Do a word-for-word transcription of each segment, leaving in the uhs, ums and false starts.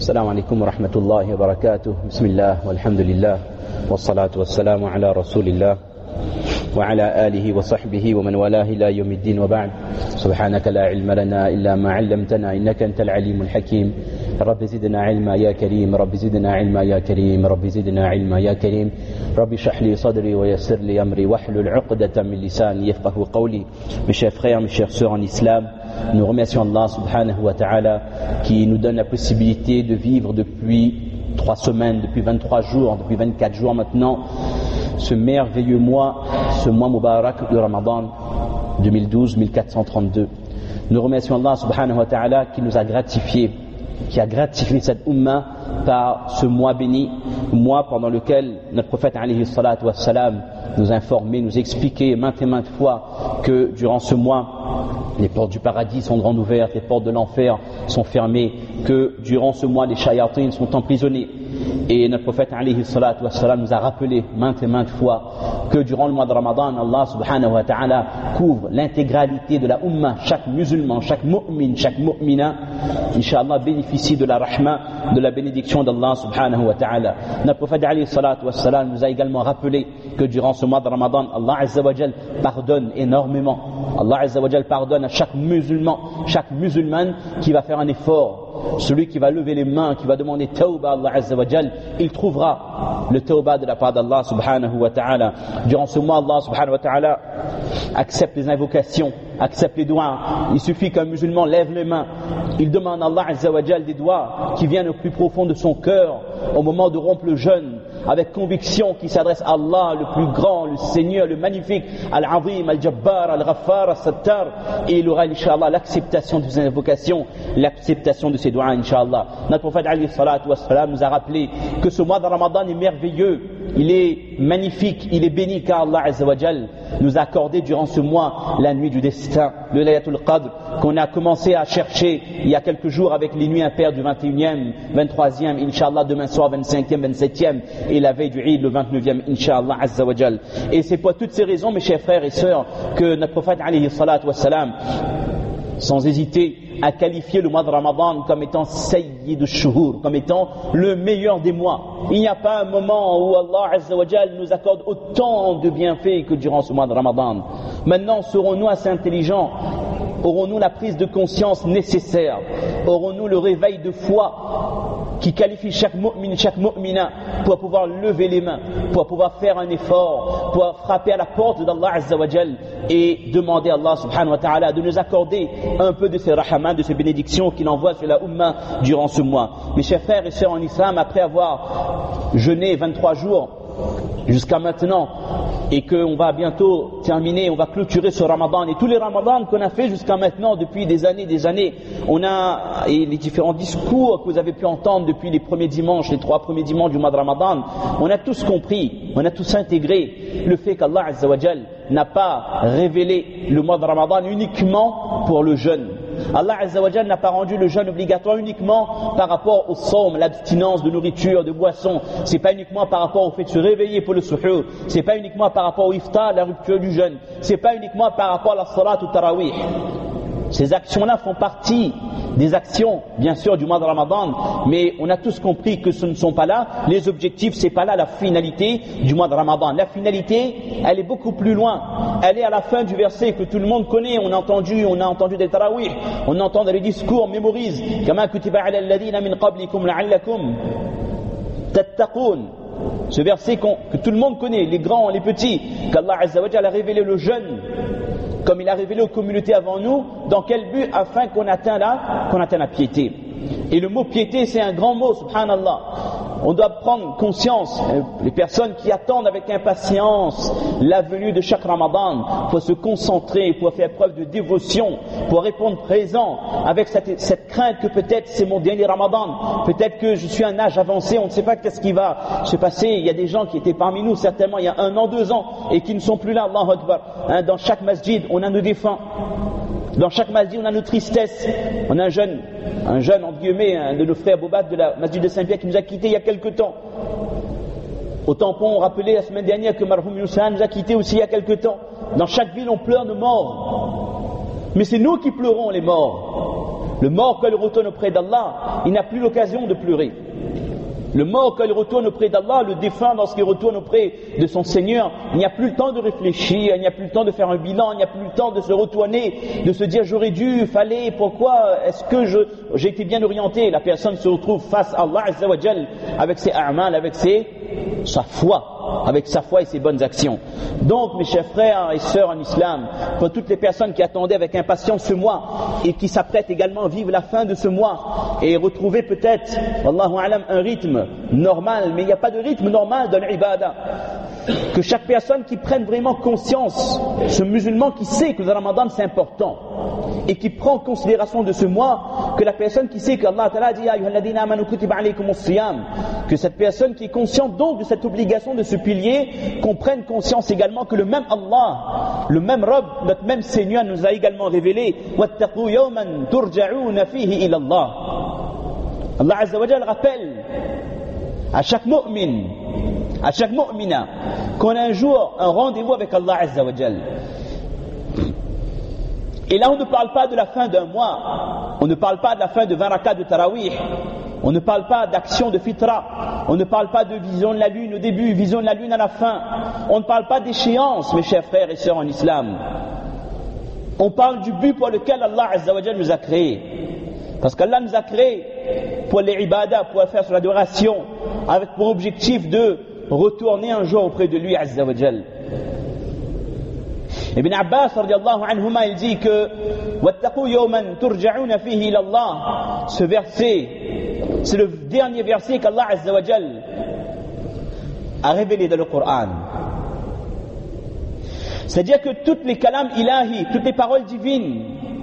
السلام عليكم ورحمة الله وبركاته. بسم الله والحمد لله والصلاة والسلام على رسول الله وعلى آله وصحبه ومن والاه إلى يوم الدين وبعد. سبحانك لا علم لنا إلا ما علمتنا إنك أنت العليم الحكيم. رب زدنا علما يا كريم، رب زدنا علما يا كريم، رب زدنا علما يا كريم. رب اشرح لي صدري ويسر لي أمري واحلل عقدة من لساني يفقهوا قولي. Mes chers frères, mes chères sœurs en islam, nous remercions Allah subhanahu wa ta'ala qui nous donne la possibilité de vivre depuis trois semaines, depuis vingt-trois jours, depuis vingt-quatre jours maintenant, ce merveilleux mois, ce mois Mubarak de Ramadan deux mille douze mille quatre cent trente-deux. Nous remercions Allah subhanahu wa ta'ala qui nous a gratifié, qui a gratifié cette umma par ce mois béni, mois pendant lequel notre prophète alayhi salatu wassalam nous informait, nous expliquait maintes et maintes fois que durant ce mois, les portes du paradis sont grandes ouvertes, les portes de l'enfer sont fermées, que durant ce mois, les shayatines sont emprisonnés. Et notre prophète alayhi salatu wassalam nous a rappelé maintes et maintes fois que durant le mois de Ramadan, Allah subhanahu wa ta'ala couvre l'intégralité de la umma, chaque musulman, chaque mu'min, chaque mu'mina, Inch'Allah bénéficie de la rahma, de la bénédiction d'Allah subhanahu wa ta'ala. Notre prophète alayhi salatu wassalam nous a également rappelé que durant ce mois de Ramadan, Allah azza wa jal pardonne énormément. Allah azza wa jal pardonne à chaque musulman, chaque musulmane qui va faire un effort. Celui qui va lever les mains, qui va demander tawbah à Allah azza wa jal, il trouvera le tawbah de la part d'Allah subhanahu wa ta'ala. Durant ce mois, Allah subhanahu wa ta'ala accepte les invocations, accepte les doigts. Il suffit qu'un musulman lève les mains, il demande à Allah azza wa jal des doigts qui viennent au plus profond de son cœur au moment de rompre le jeûne, avec conviction qui s'adresse à Allah, le plus grand, le Seigneur, le magnifique, Al-Azim, Al-Jabbar, Al-Ghaffar, Al-Sattar, et il aura, Inch'Allah, l'acceptation de ses invocations, l'acceptation de ses doigts, Inch'Allah. Notre prophète, alayhi salatu wassalam, nous a rappelé que ce mois de Ramadan est merveilleux, il est magnifique, il est béni, car Allah Azza wa Jal nous a accordé durant ce mois la nuit du destin, le Laylatul Qadr, qu'on a commencé à chercher il y a quelques jours avec les nuits impaires du vingt et unième, vingt-troisième, Inch'Allah, demain soir, vingt-cinquième, vingt-septième, et la veille du Eid, le vingt-neuvième, Inch'Allah Azza wa Jal. Et c'est pour toutes ces raisons, mes chers frères et sœurs, que notre prophète, alayhi salatu wassalam, sans hésiter, a qualifié le mois de Ramadan comme étant Sayyid al-Shuhur, comme étant le meilleur des mois. Il n'y a pas un moment où Allah Azza wa Jal nous accorde autant de bienfaits que durant ce mois de Ramadan. Maintenant, serons-nous assez intelligents? Aurons-nous la prise de conscience nécessaire? Aurons-nous le réveil de foi qui qualifie chaque mu'min, chaque mu'mina pour pouvoir lever les mains, pour pouvoir faire un effort, pour frapper à la porte d'Allah Azza wa Jal et demander à Allah subhanahu wa ta'ala de nous accorder un peu de ses rahmats, de ses bénédictions qu'il envoie sur la umma durant ce mois. Mes chers frères et sœurs en islam, après avoir jeûné vingt-trois jours jusqu'à maintenant, et qu'on va bientôt terminer, on va clôturer ce Ramadan, et tous les Ramadans qu'on a fait jusqu'à maintenant, depuis des années, des années, on a, et les différents discours que vous avez pu entendre depuis les premiers dimanches, les trois premiers dimanches du mois de Ramadan, on a tous compris, on a tous intégré le fait qu'Allah Azza wa Jal n'a pas révélé le mois de Ramadan uniquement pour le jeûne. Allah Azza wa Jal n'a pas rendu le jeûne obligatoire uniquement par rapport au sawm, l'abstinence de nourriture, de boisson. C'est pas uniquement par rapport au fait de se réveiller pour le suhoor. C'est pas uniquement par rapport au iftar, la rupture du jeûne. C'est pas uniquement par rapport à la salat ou tarawih. Ces actions-là font partie des actions, bien sûr, du mois de Ramadan, mais on a tous compris que ce ne sont pas là les objectifs, c'est pas là la finalité du mois de Ramadan. La finalité, elle est beaucoup plus loin. Elle est à la fin du verset que tout le monde connaît. On a entendu, on a entendu des tarawih, on entend dans les discours, on mémorise. Kama kutiba ala alladhina min qablikum la'allakum tattaqun. Ce verset que tout le monde connaît, les grands, les petits, qu'Allah Azza wa Jalla a révélé le jeûne, comme il a révélé aux communautés avant nous, dans quel but? Afin qu'on atteigne la, qu'on atteigne la piété. Et le mot piété, c'est un grand mot, subhanallah. On doit prendre conscience, les personnes qui attendent avec impatience la venue de chaque Ramadan, pour se concentrer, pour faire preuve de dévotion, pour répondre présent, avec cette, cette crainte que peut-être c'est mon dernier Ramadan, peut-être que je suis à un âge avancé, on ne sait pas qu'est-ce qui va se passer. Il y a des gens qui étaient parmi nous certainement il y a un an, deux ans, et qui ne sont plus là, Allahu Akbar. Hein, dans chaque masjid, on a nos défunts. Dans chaque masjid, on a nos tristesses. On a un jeune, un jeune, entre guillemets, un de nos frères Bobat de la masjid de Saint-Pierre qui nous a quittés il y a quelque temps. Au tampon, on rappelait la semaine dernière que Marhoum Youssef nous a quittés aussi il y a quelque temps. Dans chaque ville, on pleure nos morts. Mais c'est nous qui pleurons les morts. Le mort, quand il retourne auprès d'Allah, il n'a plus l'occasion de pleurer. Le mort, quand il retourne auprès d'Allah, le défunt, lorsqu'il retourne auprès de son Seigneur, il n'y a plus le temps de réfléchir, il n'y a plus le temps de faire un bilan, il n'y a plus le temps de se retourner, de se dire j'aurais dû, fallait, pourquoi, est-ce que je, j'ai été bien orienté. La personne se retrouve face à Allah Azza wa Jal avec ses a'mal, avec ses, sa foi, avec sa foi et ses bonnes actions. Donc, mes chers frères et sœurs en islam, pour toutes les personnes qui attendaient avec impatience ce mois et qui s'apprêtent également à vivre la fin de ce mois et retrouver peut-être, Wallahu a'lam, un rythme normal, mais il n'y a pas de rythme normal dans l'ibada. Que chaque personne qui prenne vraiment conscience, ce musulman qui sait que le Ramadan c'est important et qui prend en considération de ce mois, que la personne qui sait qu'Allah Ta'ala dit ayyuhalladhina amanu kutiba alaykumus siyam, que cette personne qui est consciente donc de cette obligation de ce pilier, qu'on prenne conscience également que le même Allah, le même Rabb, notre même Seigneur nous a également révélé wattaqu yawman turja'una fihi ila Allah. Allah Azza wa Jalla rappelle à chaque mu'min, à chaque mu'mina, qu'on a un jour un rendez-vous avec Allah Azza wa Jalla. Et là on ne parle pas de la fin d'un mois, on ne parle pas de la fin de vingt rakats de tarawih, on ne parle pas d'action de fitra, on ne parle pas de vision de la lune au début, vision de la lune à la fin, on ne parle pas d'échéance, mes chers frères et sœurs en islam. On parle du but pour lequel Allah Azza wa Jalla nous a créés. Parce qu'Allah nous a créés pour les ibadah, pour faire sur l'adoration, avec pour objectif de retourner un jour auprès de lui Azza wa Jalla. Ibn Abbas radiyallahu anhuma, il dit que wattaqu yawman turja'una fihi ila Allah. Ce verset, c'est le dernier verset qu'Allah Azza wa Jalla a révélé dans le Coran. C'est-à-dire que toutes les kalams ilahi, toutes les paroles divines,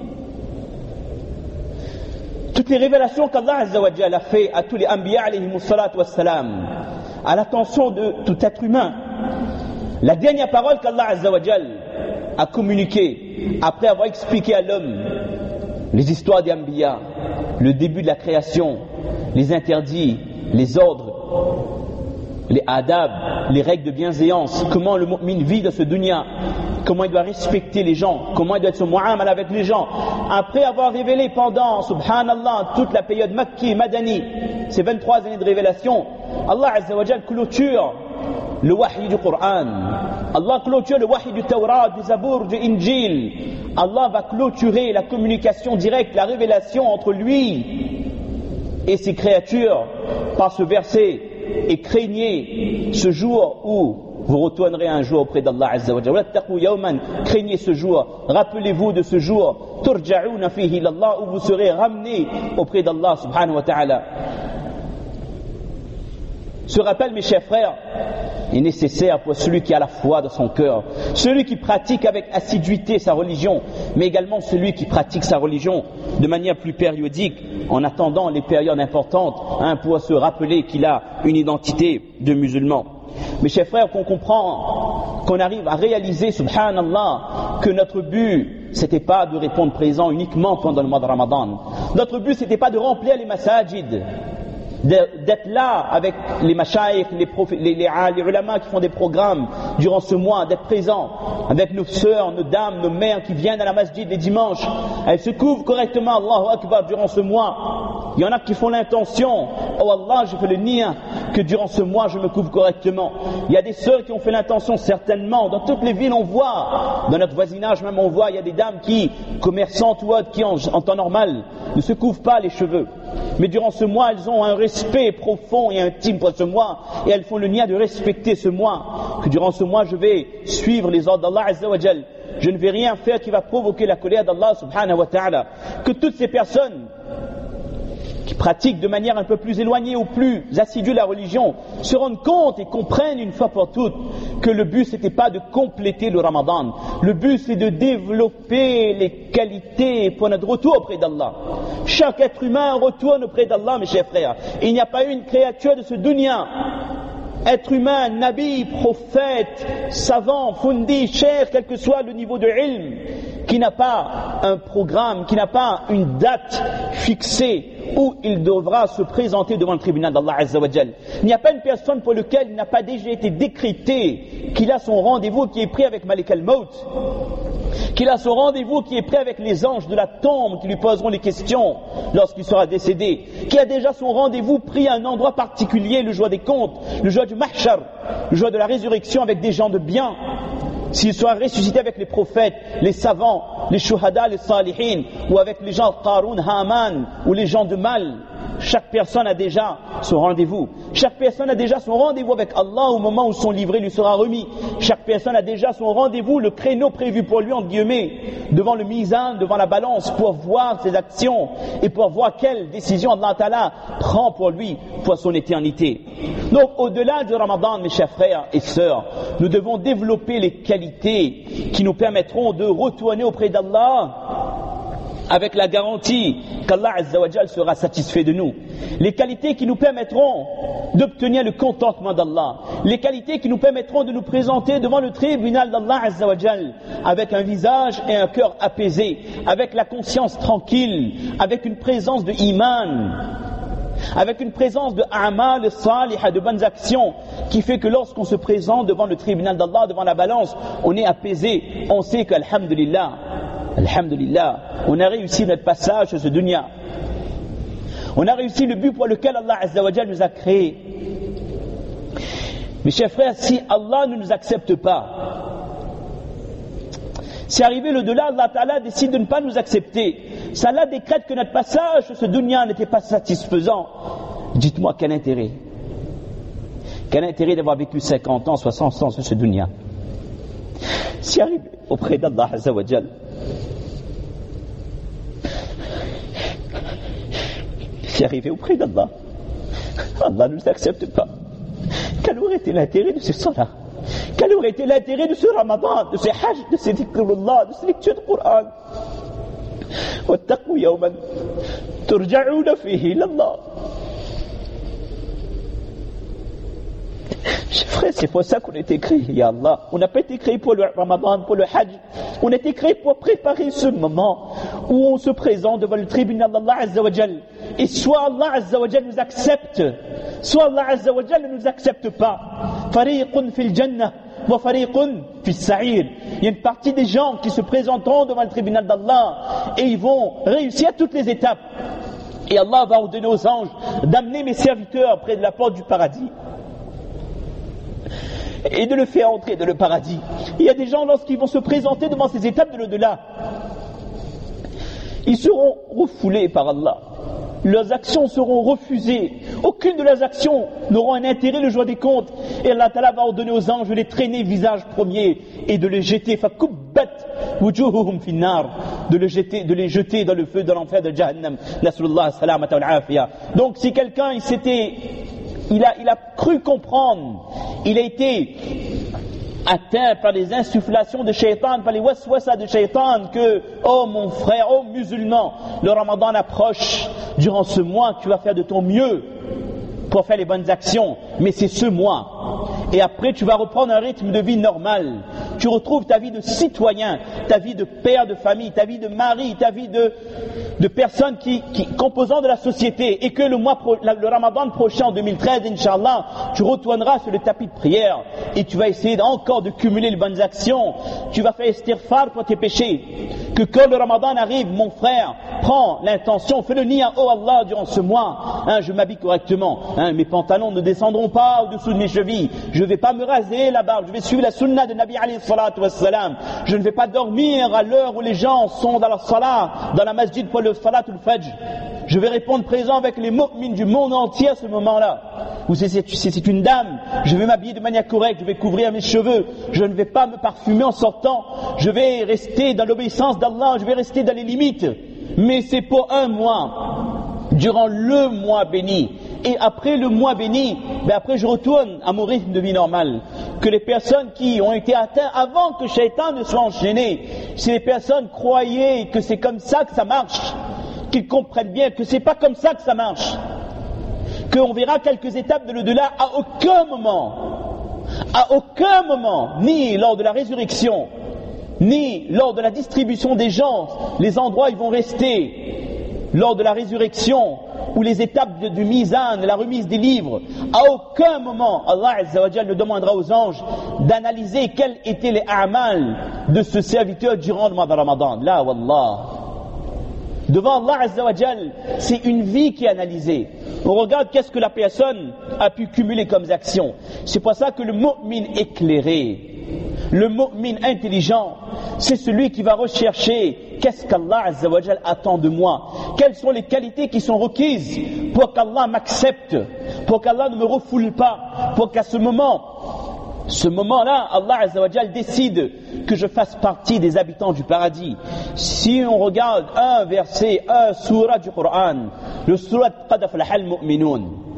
toutes les révélations qu'Allah Azza wa Jalla a fait à tous les anbiya alayhimus salatu wassalam, à l'attention de tout être humain, la dernière parole qu'Allah Azza wa Jalla a communiquée après avoir expliqué à l'homme les histoires des anbiya, le début de la création, les interdits, les ordres, les adab, les règles de bienséance, comment le mu'min vit dans ce dunya, comment il doit respecter les gens, comment il doit être son mu'amal avec les gens. Après avoir révélé pendant, subhanallah, toute la période Makki, Madani, ces vingt-trois années de révélation, Allah Azza wa Jalla clôture le wahy du Coran. Allah clôture le wahy du Taurat, du Zabour, du Injil. Allah va clôturer la communication directe, la révélation entre lui et ses créatures par ce verset. Et craignez ce jour où vous retournerez un jour auprès d'Allah Azza wa Jalla. Wattaqu yawman, craignez ce jour, rappelez-vous de ce jour, turja'una fihi ila Allah, où vous serez ramenés auprès d'Allah subhanahu wa ta'ala. Ce rappel, mes chers frères, est nécessaire pour celui qui a la foi dans son cœur, celui qui pratique avec assiduité sa religion, mais également celui qui pratique sa religion de manière plus périodique, en attendant les périodes importantes, hein, pour se rappeler qu'il a une identité de musulman. Mes chers frères, qu'on comprend, qu'on arrive à réaliser, subhanallah, que notre but, c'était pas de répondre présent uniquement pendant le mois de Ramadan. Notre but, c'était pas de remplir les masajid, d'être là avec les mashaïkh, les, les, les, les ulama qui font des programmes durant ce mois, d'être présents avec nos sœurs, nos dames, nos mères qui viennent à la masjid les dimanches. Elles se couvrent correctement, Allahu Akbar, durant ce mois. Il y en a qui font l'intention, oh Allah, je fais le niya, que durant ce mois je me couvre correctement. Il y a des sœurs qui ont fait l'intention, certainement. Dans toutes les villes on voit, dans notre voisinage même on voit, il y a des dames qui, commerçantes ou autres, qui en, en temps normal ne se couvrent pas les cheveux. Mais durant ce mois, elles ont un respect profond et intime pour ce mois, et elles font le niya de respecter ce mois, que durant ce mois je vais suivre les ordres d'Allah Azza wa Jal. Je ne vais rien faire qui va provoquer la colère d'Allah subhanahu wa ta'ala. Que toutes ces personnes qui pratiquent de manière un peu plus éloignée ou plus assidue la religion se rendent compte et comprennent une fois pour toutes que le but c'était pas de compléter le Ramadan, le but c'est de développer les qualités pour notre retour auprès d'Allah. Chaque être humain retourne auprès d'Allah, mes chers frères. Il n'y a pas une créature de ce dunya, être humain, nabi, prophète, savant, fundi, cher, quel que soit le niveau de ilm, qui n'a pas un programme, qui n'a pas une date fixée où il devra se présenter devant le tribunal d'Allah Azza wa Jal. Il n'y a pas une personne pour laquelle il n'a pas déjà été décrété qu'il a son rendez-vous qui est pris avec Malik al-Maut. qu'il a son rendez-vous qui est prêt avec les anges de la tombe qui lui poseront les questions lorsqu'il sera décédé, qu'il a déjà son rendez-vous pris à un endroit particulier, le jour des comptes, le jour du mahshar, le jour de la résurrection avec des gens de bien, s'il sera ressuscité avec les prophètes, les savants, les shuhada, les salihin, ou avec les gens Qarun, Haman, ou les gens de mal. Chaque personne a déjà son rendez-vous. Chaque personne a déjà son rendez-vous avec Allah au moment où son livret lui sera remis. Chaque personne a déjà son rendez-vous, le créneau prévu pour lui, entre guillemets, devant le mizan, devant la balance, pour voir ses actions et pour voir quelle décision Allah Ta'ala prend pour lui pour son éternité. Donc, au-delà du Ramadan, mes chers frères et sœurs, nous devons développer les qualités qui nous permettront de retourner auprès d'Allah avec la garantie qu'Allah Azza wa Jal sera satisfait de nous. Les qualités qui nous permettront d'obtenir le contentement d'Allah. Les qualités qui nous permettront de nous présenter devant le tribunal d'Allah Azza wa Jal avec un visage et un cœur apaisé, avec la conscience tranquille, avec une présence de iman, avec une présence de a'mal salihah, de bonnes actions, qui fait que lorsqu'on se présente devant le tribunal d'Allah, devant la balance, on est apaisé, on sait qu'alhamdulillah, alhamdulillah, on a réussi notre passage sur ce dunya. On a réussi le but pour lequel Allah Azza wa Jal nous a créés. Mes chers frères, si Allah ne nous accepte pas, si arrivé le delà, Allah Ta'ala décide de ne pas nous accepter, ça là décrète que notre passage sur ce dunya n'était pas satisfaisant. Dites-moi quel intérêt? Quel intérêt d'avoir vécu cinquante ans, soixante ans sur ce dunya? Si arrivé auprès d'Allah Azza wa Jal, si arrivé auprès d'Allah, Allah ne nous accepte pas, quel aurait été l'intérêt de ce salat? Quel aurait été l'intérêt de ce Ramadan, de ce hajj, de ce dhikrullah, de ce lecture du Coran? واتقوا يوما ترجعون فيه إلى الله. Chers frères, c'est pour ça qu'on a été créé, ya Allah. On n'a pas été créé pour le Ramadan, pour le Hajj. On a été créé pour préparer ce moment où on se présente devant le tribunal d'Allah Azza wa Jal. Et soit Allah Azza wa Jal nous accepte, soit Allah Azza wa Jal ne nous accepte pas. Fariqun fil jannah wa fariqun fis sa'ir. Il y a une partie des gens qui se présenteront devant le tribunal d'Allah et ils vont réussir toutes les étapes. Et Allah va ordonner aux anges d'amener mes serviteurs près de la porte du paradis et de le faire entrer dans le paradis. Il y a des gens, lorsqu'ils vont se présenter devant ces étapes de l'au-delà, ils seront refoulés par Allah. Leurs actions seront refusées. Aucune de leurs actions n'aura un intérêt le jour des comptes. Et Allah Ta'ala va ordonner aux anges de les traîner visage premier et de les jeter, fakubbat wujuhuhum finnar, de les jeter, de les jeter dans le feu de l'enfer de Jahannam. Nasallallahu salamata wal afiya. Donc si quelqu'un il s'était Il a, il a cru comprendre, il a été atteint par les insufflations de shaitan, par les waswasa de shaitan, que, oh mon frère, oh musulman, le Ramadan approche, durant ce mois tu vas faire de ton mieux pour faire les bonnes actions, mais c'est ce mois. Et après tu vas reprendre un rythme de vie normal. Tu retrouves ta vie de citoyen, ta vie de père de famille, ta vie de mari, ta vie de, de personne qui, qui composant de la société, et que le mois pro, le Ramadan prochain en deux mille treize, Inch'Allah, tu retourneras sur le tapis de prière et tu vas essayer encore de cumuler les bonnes actions. Tu vas faire istighfar pour tes péchés. Que quand le Ramadan arrive, mon frère, prends l'intention, fais le niya, oh Allah, durant ce mois, hein, je m'habille correctement, hein, mes pantalons ne descendront pas au-dessous de mes chevilles, je ne vais pas me raser la barbe, je vais suivre la sunna de Nabi alayhi salatu wassalam, je ne vais pas dormir à l'heure où les gens sont dans la salat, dans la masjid pour le salat ou le fajr. Je vais répondre présent avec les mu'mins du monde entier à ce moment-là. Ou si c'est, si c'est une dame, je vais m'habiller de manière correcte, je vais couvrir mes cheveux, je ne vais pas me parfumer en sortant, je vais rester dans l'obéissance d'Allah, je vais rester dans les limites. Mais c'est pour un mois, durant le mois béni. Et après le mois béni, ben après je retourne à mon rythme de vie normal. Que les personnes qui ont été atteintes avant que Shaitan ne soit enchaîné, si les personnes croyaient que c'est comme ça que ça marche, qu'ils comprennent bien que c'est pas comme ça que ça marche, qu'on verra quelques étapes de l'au-delà, à aucun moment, à aucun moment, ni lors de la résurrection, ni lors de la distribution des gens, les endroits ils vont rester lors de la résurrection ou les étapes de, du Mizan, la remise des livres, à aucun moment Allah Azza wa Jal ne demandera aux anges d'analyser quels étaient les a'mal de ce serviteur durant le mois de Ramadan. Là, wallah. Devant Allah Azza wa Jal, c'est une vie qui est analysée. On regarde qu'est-ce que la personne a pu cumuler comme actions. C'est pour ça que le mu'min éclairé, le mu'min intelligent, c'est celui qui va rechercher qu'est-ce qu'Allah Azza wa Jal attend de moi, quelles sont les qualités qui sont requises pour qu'Allah m'accepte, pour qu'Allah ne me refoule pas, pour qu'à ce moment, ce moment-là, Allah Azza wa Jal décide que je fasse partie des habitants du paradis. Si on regarde un verset, un surah du Coran, le surah Qad aflaha al-mu'minun,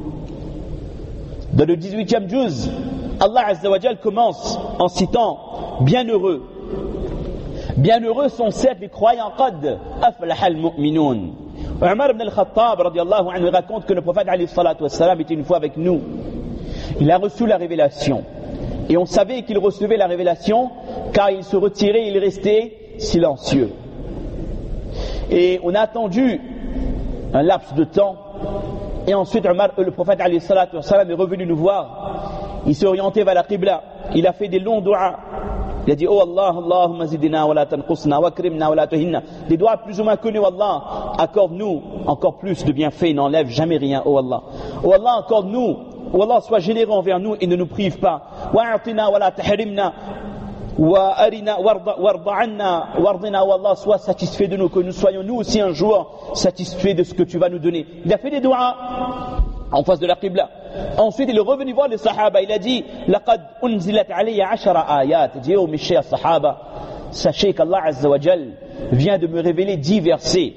dans le dix-huitième juz, Allah Azza wa Jal commence en citant bienheureux. Bienheureux sont certes les croyants. Qad aflaha al-mu'minun. Omar ibn al-Khattab radiyallahu anhu raconte que le prophète alayhi salatu wassalam était une fois avec nous. Il a reçu la révélation. Et on savait qu'il recevait la révélation car il se retirait, il restait silencieux. Et on a attendu un laps de temps. Et ensuite, Omar, le prophète alayhi salatu wassalam est revenu nous voir. Il s'est orienté vers la Qibla. Il a fait des longs doigts. Il a dit, oh Allah, Allahumma zidina wa la tanqusna wa akrimna wa la tuhinna. Des doigts plus ou moins connus, oh Allah, accorde-nous encore plus de bienfaits, n'enlève jamais rien, oh Allah. Oh Allah, accorde-nous, oh Allah, sois généreux envers nous et ne nous prive pas. Wa a'tina wa la tahrimna. Wa arina warda anna wardina, oh Allah, sois satisfait de nous, que nous soyons nous aussi un jour satisfaits de ce que tu vas nous donner. Il a fait des doigts en face de la Qibla. Ensuite, il est revenu voir les Sahaba. Il a dit, laqad unzilat alayya ashara ayat. Il dit, oh mes chers Sahaba, sachez qu'Allah Azza wa Jal vient de me révéler dix versets.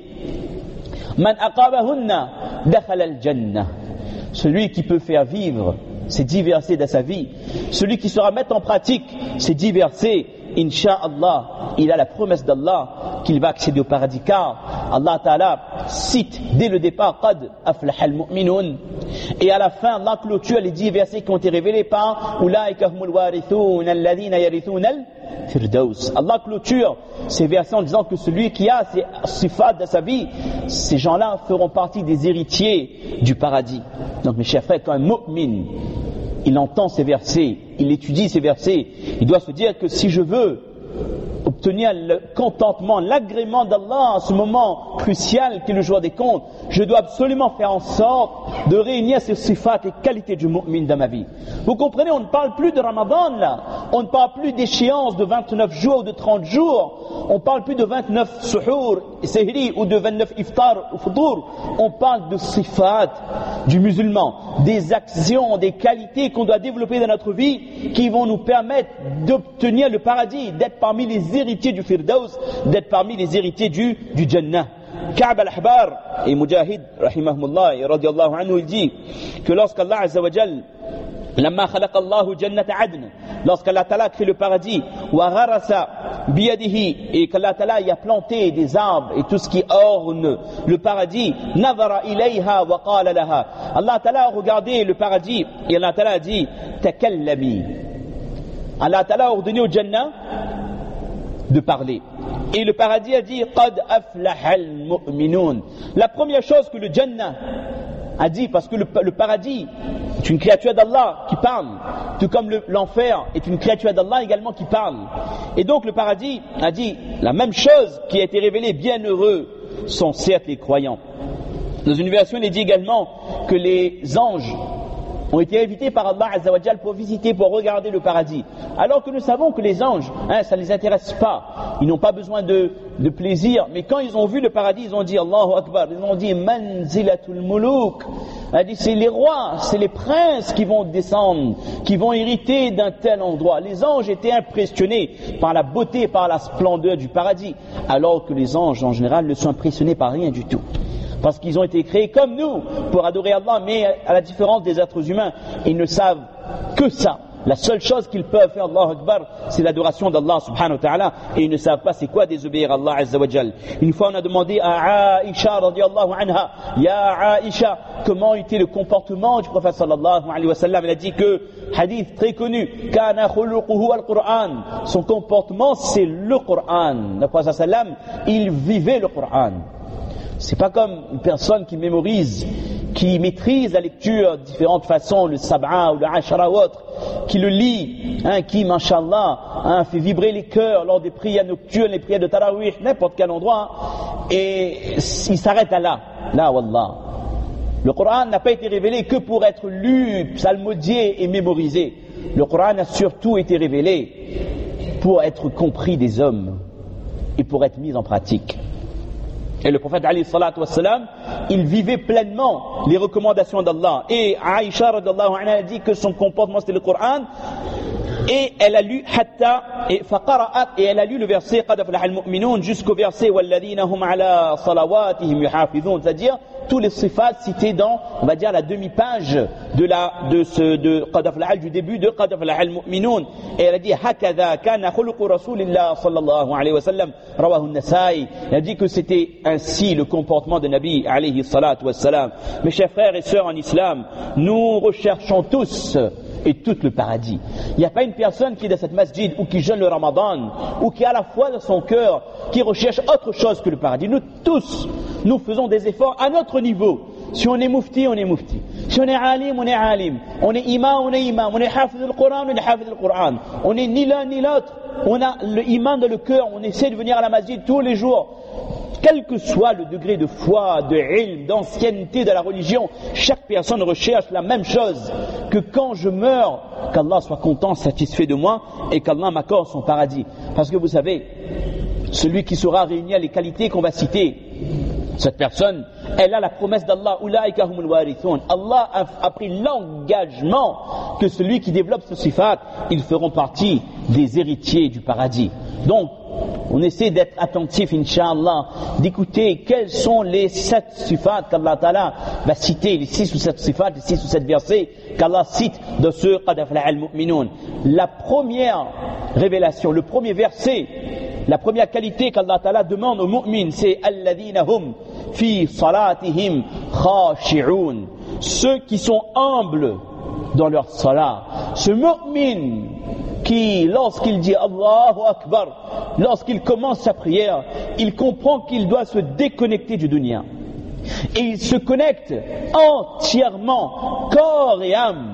Man aqabahunna dakhala al-jannah. Celui qui peut faire vivre ces dix versets dans sa vie, celui qui saura mettre en pratique ces dix versets, Inch'Allah, il a la promesse d'Allah qu'il va accéder au paradis, car Allah Ta'ala cite dès le départ Qad aflaha al-mu'minun, et à la fin Allah clôture les dix versets qui ont été révélés par Ulaika humul warithun alladhina yarithuna al-firdaus. Allah clôture ces versets en disant que celui qui a ces sifat dans sa vie, ces gens-là feront partie des héritiers du paradis. Donc mes chers frères, quand un mu'min il entend ces versets, il étudie ces versets, il doit se dire que si je veux obtenir le contentement, l'agrément d'Allah à ce moment crucial qui est le jour des comptes, je dois absolument faire en sorte de réunir ces sifat et qualités du mu'min dans ma vie. Vous comprenez, on ne parle plus de Ramadan là, on ne parle plus d'échéance de vingt-neuf jours ou de trente jours, on ne parle plus de vingt-neuf suhour, sehri ou de vingt-neuf iftar ou futur, on parle de sifat du musulman, des actions, des qualités qu'on doit développer dans notre vie qui vont nous permettre d'obtenir le paradis, d'être parmi les héritiers du Firdaus, d'être parmi les héritiers du, du Jannah. Ka'b al-Ahbar et Mujahid, rahimahumullah, et radiallahu anhu, il dit que lorsqu'Allah Azza wa Jal, lamma khalaqa Allahu jannata adn, lorsqu'Allah Ta'ala crée le paradis, wa gharasa biyadihi, et qu'Allah Ta'ala y a planté des arbres et tout ce qui orne le paradis, nazara ilayha wa qala laha. Allah Ta'ala a regardé le paradis et Allah Ta'ala a dit, takallami. Allah Ta'ala a ordonné au Jannah de parler. Et le paradis a dit Qad aflaha al-mu'minun. La première chose que le Jannah a dit, parce que le, le paradis est une créature d'Allah qui parle, tout comme le, l'enfer est une créature d'Allah également qui parle. Et donc le paradis a dit la même chose qui a été révélée, bienheureux sont certes les croyants. Dans une version, il est dit également que les anges ont été invités par Allah Azza wa Jal pour visiter, pour regarder le paradis. Alors que nous savons que les anges, hein, ça ne les intéresse pas. Ils n'ont pas besoin de, de plaisir. Mais quand ils ont vu le paradis, ils ont dit Allahu Akbar. Ils ont dit Manzilatul Muluk. C'est les rois, c'est les princes qui vont descendre, qui vont hériter d'un tel endroit. Les anges étaient impressionnés par la beauté, par la splendeur du paradis. Alors que les anges, en général, ne sont impressionnés par rien du tout. Parce qu'ils ont été créés comme nous pour adorer Allah, mais à la différence des êtres humains, ils ne savent que ça. La seule chose qu'ils peuvent faire, Allahu Akbar, c'est l'adoration d'Allah subhanahu wa ta'ala, et ils ne savent pas c'est quoi désobéir à Allah Azza wa Jal. Une fois on a demandé à Aïcha radiallahu anha, Ya Aïcha, comment était le comportement du prophète sallallahu alayhi wa sallam. Elle a dit que, hadith très connu, Kana khuluquhu al-Qur'an, son comportement c'est le Qur'an. Le prophète sallallahu alayhi wa sallam, il vivait le Qur'an. C'est pas comme une personne qui mémorise, qui maîtrise la lecture de différentes façons, le sab'a ou le ashara ou autre, qui le lit, hein, qui, mashallah, hein, fait vibrer les cœurs lors des prières nocturnes, les prières de tarawih, n'importe quel endroit, et il s'arrête à là. Là, wallah. Le Coran n'a pas été révélé que pour être lu, psalmodié et mémorisé. Le Coran a surtout été révélé pour être compris des hommes et pour être mis en pratique. Et le prophète alayhi salatu wassalam, il vivait pleinement les recommandations d'Allah. Et Aïcha radallahu anha a dit que son comportement c'était le Coran. Et elle a lu hatta et faqara'at et elle a lu le verset qad aflaha al-mu'minun jusqu'au verset walladhina hum ala salawatihim yuhafizun, c'est-à-dire tous les sifats cités dans, on va dire, la demi-page de la de ce de qad aflaha, du début de qad aflaha al-mu'minun. Et elle a dit hakadha kana khuluqu rasulillah sallallahu alayhi wa sallam rawahu an-Nasa'i. Elle a dit que c'était ainsi le comportement de Nabi alayhi salatu wassalam. Mes chers frères et sœurs en islam, nous recherchons tous et tout le paradis. Il n'y a pas une personne qui est dans cette masjid ou qui jeûne le Ramadan ou qui a à la foi dans son cœur qui recherche autre chose que le paradis. Nous tous, nous faisons des efforts à notre niveau. Si on est mufti, on est mufti. Si on est alim, on est alim. On est imam, on est imam. On est hafiz al-Qur'an, on est hafiz al-Qur'an. On est ni l'un ni l'autre. On a le iman dans le cœur. On essaie de venir à la masjid tous les jours. Quel que soit le degré de foi, de ilm, d'ancienneté de la religion, chaque personne recherche la même chose, que quand je meurs, qu'Allah soit content, satisfait de moi, et qu'Allah m'accorde son paradis. Parce que vous savez, celui qui saura réunir les qualités qu'on va citer, cette personne, elle a la promesse d'Allah, Ulaika humul warithun. Allah a, a pris l'engagement que celui qui développe ce sifat, ils feront partie des héritiers du paradis. Donc, on essaie d'être attentif, Inch'Allah, d'écouter quels sont les sept sifats qu'Allah Ta'ala va citer, les six ou sept sifats, les six ou sept versets qu'Allah cite dans ce Qad aflaha al-mu'minun. La première révélation, le premier verset, la première qualité qu'Allah Ta'ala demande aux mu'min, c'est alladhina hum fi salatihim khashi'un. Ceux qui sont humbles dans leur salat. Ce mu'min qui, lorsqu'il dit Allahu Akbar, lorsqu'il commence sa prière, il comprend qu'il doit se déconnecter du dunya. Et il se connecte entièrement, corps et âme,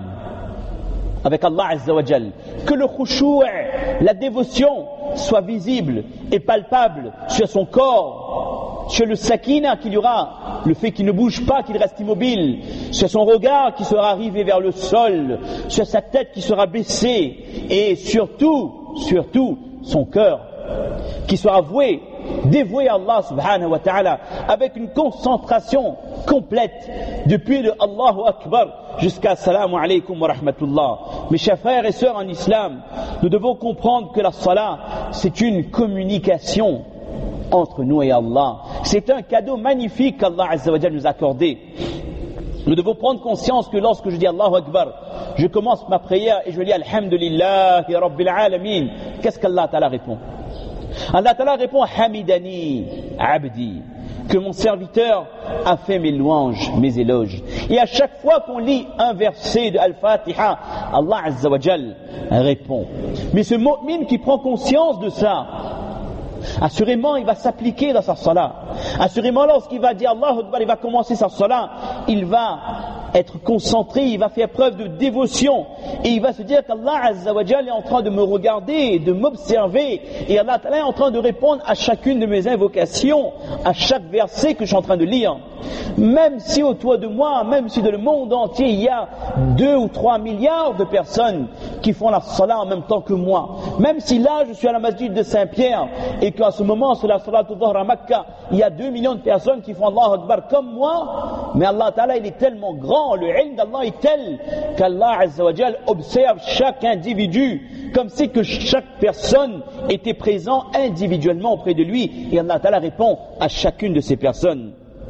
avec Allah Azza wa Jal. Que le khushu', la dévotion, soit visible et palpable sur son corps, sur le sakina qu'il y aura, le fait qu'il ne bouge pas, qu'il reste immobile, sur son regard qui sera arrivé vers le sol, sur sa tête qui sera baissée, et surtout, surtout, son cœur qui sera voué, dévoué à Allah subhanahu wa ta'ala, avec une concentration complète, depuis le Allahu Akbar jusqu'à Assalamu alaykum wa rahmatullah. Mes chers frères et sœurs en islam, nous devons comprendre que la salat, c'est une communication entre nous et Allah. C'est un cadeau magnifique qu'Allah Azza wa Jal nous a accordé. Nous devons prendre conscience que lorsque je dis Allahu Akbar, je commence ma prière et je dis Alhamdulillahi Rabbil Alamin. Qu'est-ce qu'Allah Ta'ala répond? Allah Ta'ala répond Hamidani Abdi, que mon serviteur a fait mes louanges, mes éloges. Et à chaque fois qu'on lit un verset de Al-Fatiha, Allah Azza wa Jal répond. Mais ce mu'min qui prend conscience de ça, assurément il va s'appliquer dans sa salat. Assurément lorsqu'il va dire Allahu Akbar, il va commencer sa salat, il va être concentré, il va faire preuve de dévotion et il va se dire qu'Allah Azza wa Jal est en train de me regarder, de m'observer, et Allah Ta'ala est en train de répondre à chacune de mes invocations, à chaque verset que je suis en train de lire. Même si autour de moi, même si dans le monde entier il y a deux ou trois milliards de personnes qui font la salat en même temps que moi, même si là je suis à la masjid de Saint-Pierre et qu'en ce moment sur la salat al-Dhuhr à Makkah il y a deux millions de personnes qui font Allahu Akbar comme moi, mais Allah Ta'ala il est tellement grand, le ilm d'Allah est tel qu'Allah Azza wa Jal observe chaque individu comme si que chaque personne était présent individuellement auprès de lui, et Allah Ta'ala répond à chacune de ces personnes.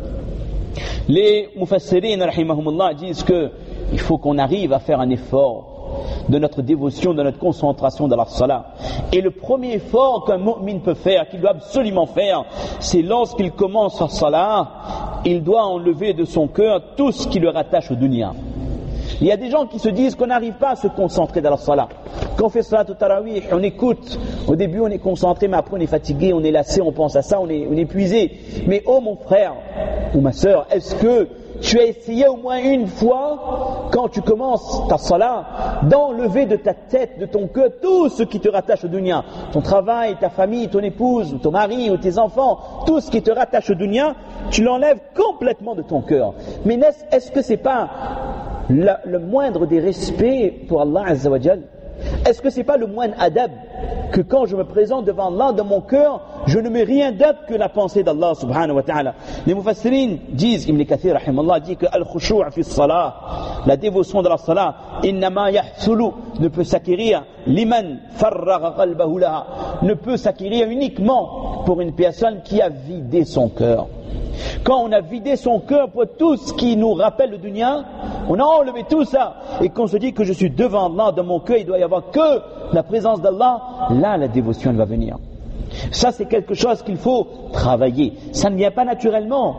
Les mufassirin rahimahumullah disent que il faut qu'on arrive à faire un effort de notre dévotion, de notre concentration dans la salat. Et le premier effort qu'un mu'min peut faire, qu'il doit absolument faire, c'est lorsqu'il commence sa salat, il doit enlever de son cœur tout ce qui le rattache au dunya. Il y a des gens qui se disent qu'on n'arrive pas à se concentrer dans la salat. Quand on fait salat au tarawih, on écoute. Au début, on est concentré, mais après, on est fatigué, on est lassé, on pense à ça, on est, on est épuisé. Mais oh mon frère ou ma sœur, est-ce que tu as essayé au moins une fois, quand tu commences ta salat, d'enlever de ta tête, de ton cœur, tout ce qui te rattache au dunya, ton travail, ta famille, ton épouse, ou ton mari, ou tes enfants, tout ce qui te rattache au dunya, tu l'enlèves complètement de ton cœur. Mais est-ce que c'est pas la, le moindre des respects pour Allah Azza wa Jal? Est-ce que c'est pas le moindre adab que quand je me présente devant Allah, dans mon cœur, je ne mets rien d'autre que la pensée d'Allah subhanahu wa ta'ala? Les mufassirin disent, Ibn Kathir rahimallah dit que al-khushu' fi salah, la dévotion de la salah, innama yahsulu, ne peut s'acquérir liman farraga qalbahu laha, ne peut s'acquérir uniquement pour une personne qui a vidé son cœur. Quand on a vidé son cœur pour tout ce qui nous rappelle le dunya, on a enlevé tout ça, et qu'on se dit que je suis devant Allah, dans mon cœur il doit y avoir que la présence d'Allah, là la dévotion elle va venir. Ça c'est quelque chose qu'il faut travailler, ça ne vient pas naturellement,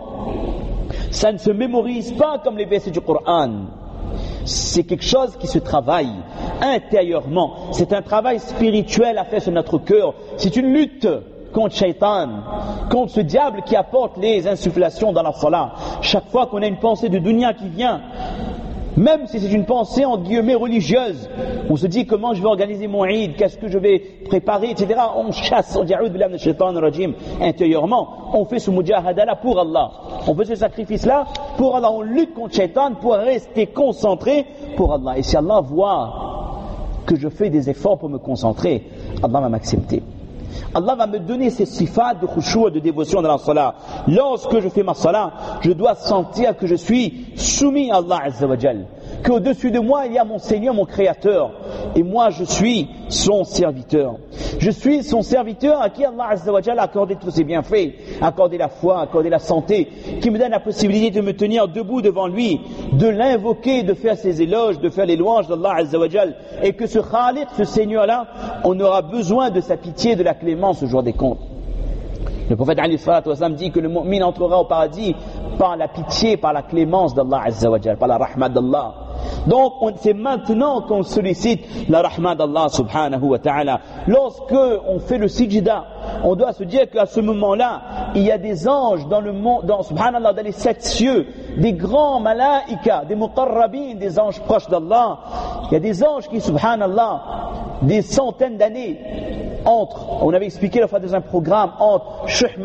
ça ne se mémorise pas comme les versets du Coran, c'est quelque chose qui se travaille intérieurement, c'est un travail spirituel à faire sur notre cœur, c'est une lutte contre Shaitan, contre ce diable qui apporte les insufflations dans la salat. Chaque fois qu'on a une pensée de dunya qui vient, même si c'est une pensée en guillemets religieuse, on se dit comment je vais organiser mon Eid, qu'est-ce que je vais préparer, et cetera. On chasse, on dit a'udhu billahi minash shaitanir rajim intérieurement. On fait ce mujahada-là pour Allah. On fait ce sacrifice-là pour Allah. On lutte contre Shaitan pour rester concentré pour Allah. Et si Allah voit que je fais des efforts pour me concentrer, Allah va m'accepter. Allah va me donner ces sifat de khushu' de dévotion dans la salat. Lorsque je fais ma salat, je dois sentir que je suis soumis à Allah Azza wa Jal, qu'au-dessus de moi il y a mon Seigneur, mon Créateur, et moi je suis son serviteur. Je suis son serviteur à qui Allah Azza wa Jal a accordé tous ses bienfaits, accordé la foi, accordé la santé, qui me donne la possibilité de me tenir debout devant lui, de l'invoquer, de faire ses éloges, de faire les louanges d'Allah Azza wa Jal, et que ce Khaliq, ce Seigneur-là, on aura besoin de sa pitié, de la clémence au jour des comptes. Le prophète alayhi salatu wa sallam dit que le mu'min entrera au paradis par la pitié, par la clémence d'Allah Azza wa Jal, par la rahmat d'Allah. Donc c'est maintenant qu'on sollicite la rahmat d'Allah subhanahu wa ta'ala. Lorsque on fait le sijda, on doit se dire qu'à ce moment-là, il y a des anges dans le monde, dans, subhanallah, dans les sept cieux, des grands malaïka, des muqarrabin, des anges proches d'Allah. Il y a des anges qui, subhanallah, des centaines d'années entre, on avait expliqué la fois dans un programme, entre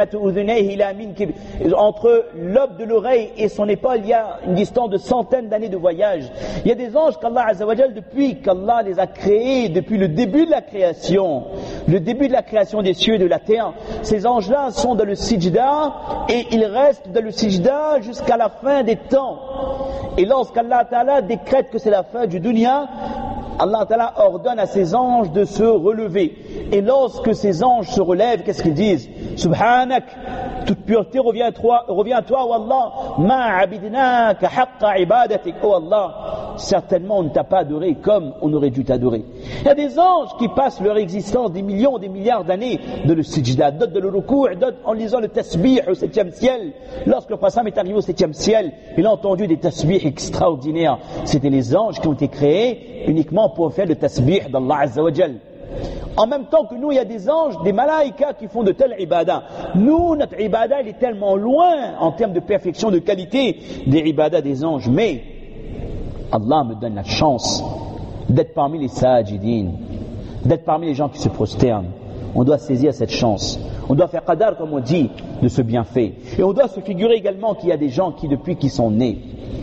entre l'aube de l'oreille et son épaule, il y a une distance de centaines d'années de voyage. Il y a des anges qu'Allah Azza wa Jal, depuis qu'Allah les a créés, depuis le début de la création, le début de la création des cieux et de la terre, ces anges-là sont dans le sijda et ils restent dans le sijda jusqu'à la fin des temps. Et lorsqu'Allah Ta'ala décrète que c'est la fin du dunya, Allah Ta'ala ordonne à ses anges de se relever. Et lorsque ces anges se relèvent, qu'est-ce qu'ils disent? Subhanak, toute pureté revient à toi, revient à toi, oh Allah. Ma abidnaka haqqa ibadatik, oh Allah. Certainement on ne t'a pas adoré comme on aurait dû t'adorer. Il y a des anges qui passent leur existence des millions, des milliards d'années de le sijda, d'autres de le ruku', d'autres en lisant le tasbih au septième ciel. Lorsque le prophète est arrivé au septième ciel, il a entendu des tasbihs extraordinaires. C'était les anges qui ont été créés uniquement pour faire le tasbih d'Allah Azza wa Jal. En même temps que nous, il y a des anges, des malaïkas qui font de telles ibadah. Nous, notre ibadah, elle est tellement loin en termes de perfection, de qualité des ibadah des anges. Mais Allah me donne la chance d'être parmi les sajidin, d'être parmi les gens qui se prosternent. On doit saisir cette chance. On doit faire qadar, comme on dit, de ce bienfait. Et on doit se figurer également qu'il y a des gens qui, depuis qu'ils sont nés,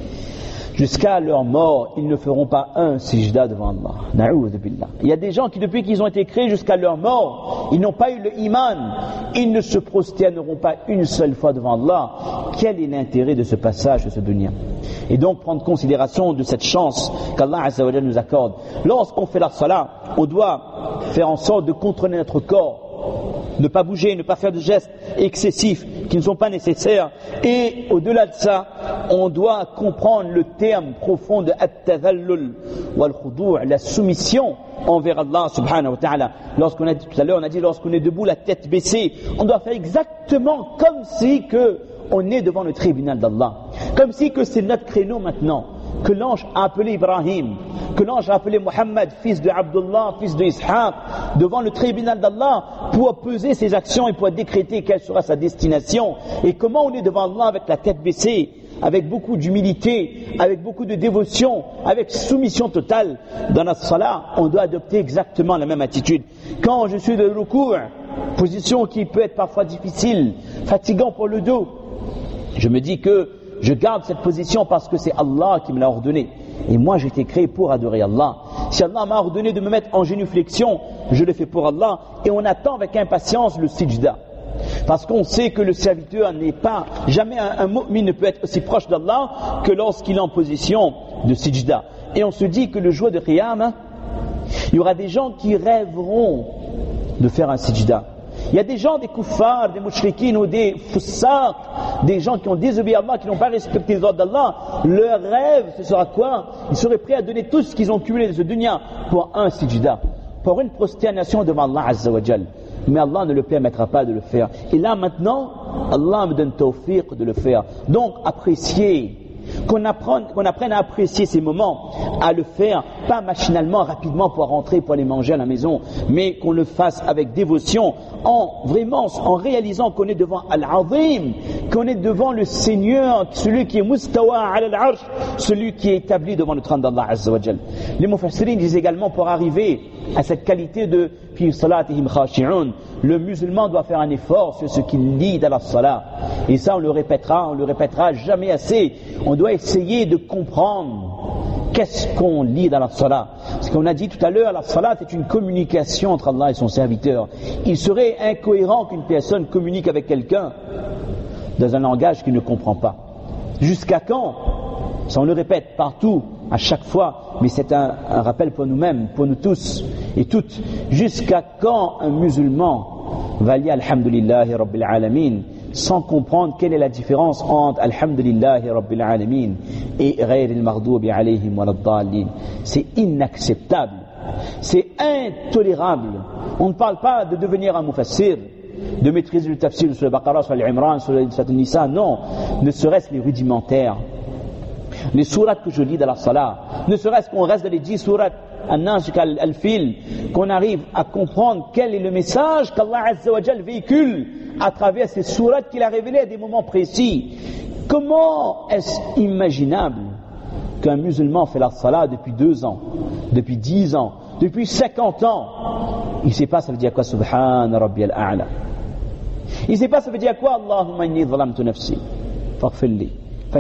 jusqu'à leur mort, ils ne feront pas un sijda devant Allah. Na'oudhu billah. Il y a des gens qui, depuis qu'ils ont été créés jusqu'à leur mort, ils n'ont pas eu le iman. Ils ne se prosterneront pas une seule fois devant Allah. Quel est l'intérêt de ce passage, de ce dunya? Et donc, prendre considération de cette chance qu'Allah Azza wa Jalla nous accorde. Lorsqu'on fait la salat, on doit faire en sorte de contrôler notre corps. Ne pas bouger, ne pas faire de gestes excessifs qui ne sont pas nécessaires. Et au-delà de ça, on doit comprendre le terme profond de at-tadhallul wal-khudu', la soumission envers Allah subhanahu wa ta'ala. Lorsqu'on a dit tout à l'heure, on a dit lorsqu'on est debout, la tête baissée, on doit faire exactement comme si que on est devant le tribunal d'Allah. Comme si que c'est notre créneau maintenant. que l'ange a appelé Ibrahim, que l'ange a appelé Mohammed, fils de Abdullah, fils de Ishaq, devant le tribunal d'Allah pour peser ses actions et pour décréter quelle sera sa destination. Et comment on est devant Allah avec la tête baissée, avec beaucoup d'humilité, avec beaucoup de dévotion, avec soumission totale. Dans notre salat, on doit adopter exactement la même attitude. Quand je suis de rukou', position qui peut être parfois difficile, fatigant pour le dos, je me dis que je garde cette position parce que c'est Allah qui me l'a ordonné. Et moi j'ai été créé pour adorer Allah. Si Allah m'a ordonné de me mettre en génuflexion, je le fais pour Allah. Et on attend avec impatience le sijda. Parce qu'on sait que le serviteur n'est pas, jamais un, un mu'min ne peut être aussi proche d'Allah que lorsqu'il est en position de sijda. Et on se dit que le jour de Qiyam, il y aura des gens qui rêveront de faire un sijda. Il y a des gens, des kuffars, des mouchriquines ou des foussaq, des gens qui ont désobéi à Allah, qui n'ont pas respecté les ordres d'Allah. Leur rêve, ce sera quoi? Ils seraient prêts à donner tout ce qu'ils ont cumulé de ce dunya pour un sijda, pour une prosternation devant Allah Azza wa Jal. Mais Allah ne le permettra pas de le faire. Et là maintenant, Allah me donne tawfiq de le faire. Donc appréciez, qu'on apprenne, qu'on apprenne à apprécier ces moments, à le faire, pas machinalement, rapidement pour rentrer, pour aller manger à la maison, mais qu'on le fasse avec dévotion, en vraiment, en réalisant qu'on est devant Al-Azim, qu'on est devant le Seigneur, celui qui est Mustawa al-Arsh, celui qui est établi devant le trône d'Allah Azza wa Jal. Les Mufassirin disent également, pour arriver à cette qualité de fi salatihim khashi'un, le musulman doit faire un effort sur ce qu'il lit dans la salat. Et ça on le répétera, on le répétera jamais assez. On doit essayer de comprendre qu'est-ce qu'on lit dans la salat. Ce qu'on a dit tout à l'heure, la salat est une communication entre Allah et son serviteur. Il serait incohérent qu'une personne communique avec quelqu'un dans un langage qu'il ne comprend pas. Jusqu'à quand? Ça on le répète partout, à chaque fois, mais c'est un, un rappel pour nous-mêmes, pour nous tous et toutes. Jusqu'à quand un musulman va lire Alhamdulillahi Rabbil Alamin sans comprendre quelle est la différence entre Alhamdulillahi Rabbil Alamin et Ghayril Maghdubi alayhim waladdallin? C'est inacceptable, c'est intolérable. On ne parle pas de devenir un mufassir, de maîtriser le tafsir sur le Baqarah, sur l'Imran, sur le Nisa, non, ne serait-ce les rudimentaires. Les sourates que je lis dans la salat, ne serait-ce qu'on reste dans les dix sourates An-Nas jusqu'à Al-Fil, qu'on arrive à comprendre quel est le message qu'Allah Azza wa Jal véhicule à travers ces sourates qu'il a révélées à des moments précis. Comment est-ce imaginable qu'un musulman fait la salat depuis deux ans, depuis dix ans, depuis cinquante ans? Il ne sait pas ça veut dire quoi Subhana Rabbiyal A'la. Il ne sait pas ça veut dire quoi Allahumma inni zalamtu nafsi faghfirli.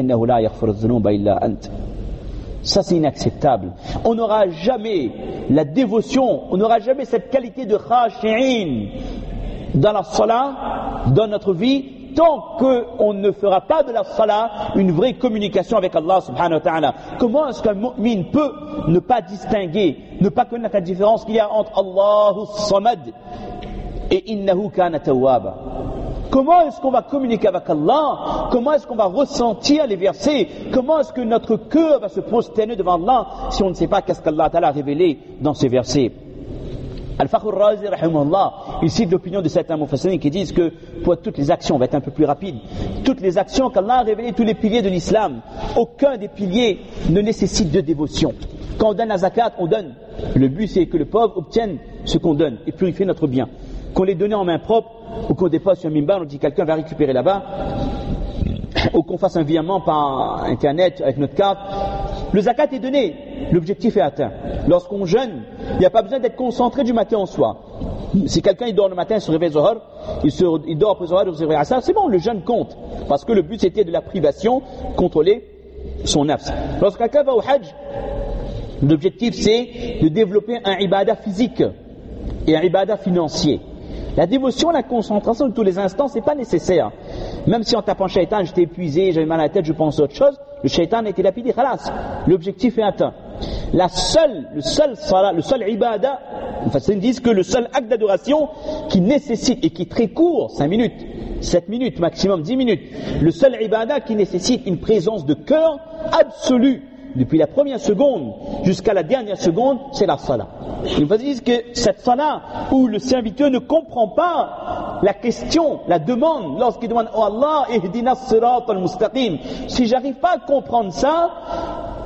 Ça c'est inacceptable. On n'aura jamais la dévotion, on n'aura jamais cette qualité de khashi'in dans la salat, dans notre vie, tant qu'on ne fera pas de la salat une vraie communication avec Allah subhanahu wa ta'ala. Comment est-ce qu'un mu'min peut ne pas distinguer, ne pas connaître la différence qu'il y a entre Allahu Samad et Innahu kana tawwaba? Comment est-ce qu'on va communiquer avec Allah? Comment est-ce qu'on va ressentir les versets? Comment est-ce que notre cœur va se prosterner devant Allah si on ne sait pas qu'est-ce qu'Allah a révélé dans ces versets? Al-Fakhr al-Razi, rahimahullah, il cite l'opinion de certains mufassirin qui disent que pour toutes les actions, on va être un peu plus rapide, toutes les actions qu'Allah a révélées, tous les piliers de l'islam, aucun des piliers ne nécessite de dévotion. Quand on donne la zakat, on donne. Le but c'est que le pauvre obtienne ce qu'on donne et purifie notre bien. Qu'on les donne en main propre, ou qu'on dépose sur un mimbar, on dit quelqu'un va récupérer là-bas, ou qu'on fasse un virement par internet avec notre carte. Le zakat est donné, l'objectif est atteint. Lorsqu'on jeûne, il n'y a pas besoin d'être concentré du matin au soir. Si quelqu'un il dort le matin, il se réveille Zohar, il, se, il dort après Zohar, il se réveille Asar, c'est bon, le jeûne compte. Parce que le but c'était de la privation, contrôler son nafs. Lorsque quelqu'un va au Hajj, l'objectif c'est de développer un ibadah physique et un ibadah financier. La dévotion, la concentration de tous les instants, c'est pas nécessaire. Même si en tapant shaitan, j'étais épuisé, j'avais mal à la tête, je pense à autre chose, le shaitan a été lapidé, khalas. L'objectif est atteint. La seule, le seul salat, le seul ibadah, enfin, ils disent que le seul acte d'adoration qui nécessite, et qui est très court, cinq minutes, sept minutes, maximum dix minutes, le seul ibadah qui nécessite une présence de cœur absolue, depuis la première seconde jusqu'à la dernière seconde, c'est la salat. Ils disent que cette salat où le serviteur ne comprend pas la question, la demande, lorsqu'il demande « Oh Allah, ihdina sirat al-mustaqim », si j'arrive pas à comprendre ça,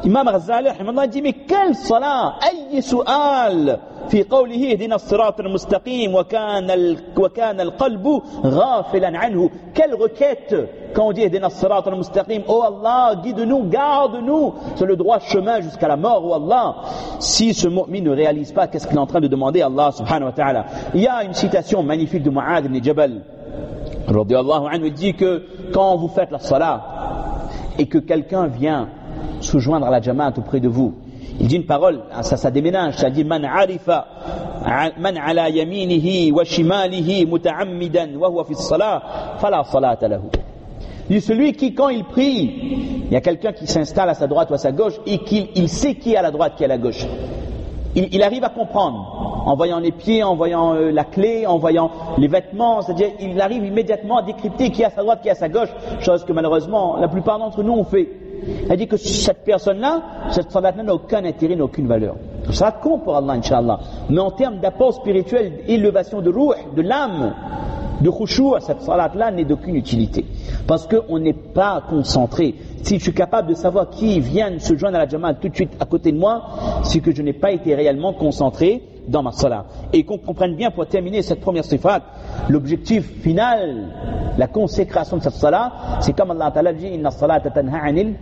Imam Ghazali dit mais quelle salat, أي سؤال في قوله اهدنا الصراط المستقيم وكان وكان القلب غافلا عنه. Quelle requête quand on dit اهدنا الصراط المستقيم, oh Allah, guide-nous, garde-nous sur le droit chemin jusqu'à la mort, oh Allah. Si ce mu'min ne réalise pas qu'est-ce qu'il est en train de demander à Allah subhanahu wa ta'ala. Il y a une citation magnifique de Mu'adh ibn Jabal radiyallahu anhu, il dit que quand vous faites la salat et que quelqu'un vient se joindre à la jamaat auprès de vous, il dit une parole, ça, ça déménage, ça dit man arifa man ala yaminihi wa shimalihi muta'ammidan wa huwa fi as-salah fala salata lahu. Il dit celui qui quand il prie, il y a quelqu'un qui s'installe à sa droite ou à sa gauche et qu'il il sait qui est à la droite, qui est à la gauche. Il, il arrive à comprendre en voyant les pieds, en voyant euh, la clé, en voyant les vêtements, c'est-à-dire il arrive immédiatement à décrypter qui est à sa droite, qui est à sa gauche, chose que malheureusement la plupart d'entre nous ont fait. Elle dit que cette personne-là, cette salat n'a aucun intérêt, n'a aucune valeur. Ça compte pour Allah, Inch'Allah. Mais en termes d'apport spirituel, d'élévation de ruh, de l'âme, de khushu', cette salat-là n'est d'aucune utilité. Parce qu'on n'est pas concentré. Si je suis capable de savoir qui vient se joindre à la jamaat tout de suite à côté de moi, c'est que je n'ai pas été réellement concentré dans ma salat. Et qu'on comprenne bien, pour terminer cette première sifat, l'objectif final, la consécration de cette salat, c'est comme Allah Ta'ala dit, inna salata tanha anil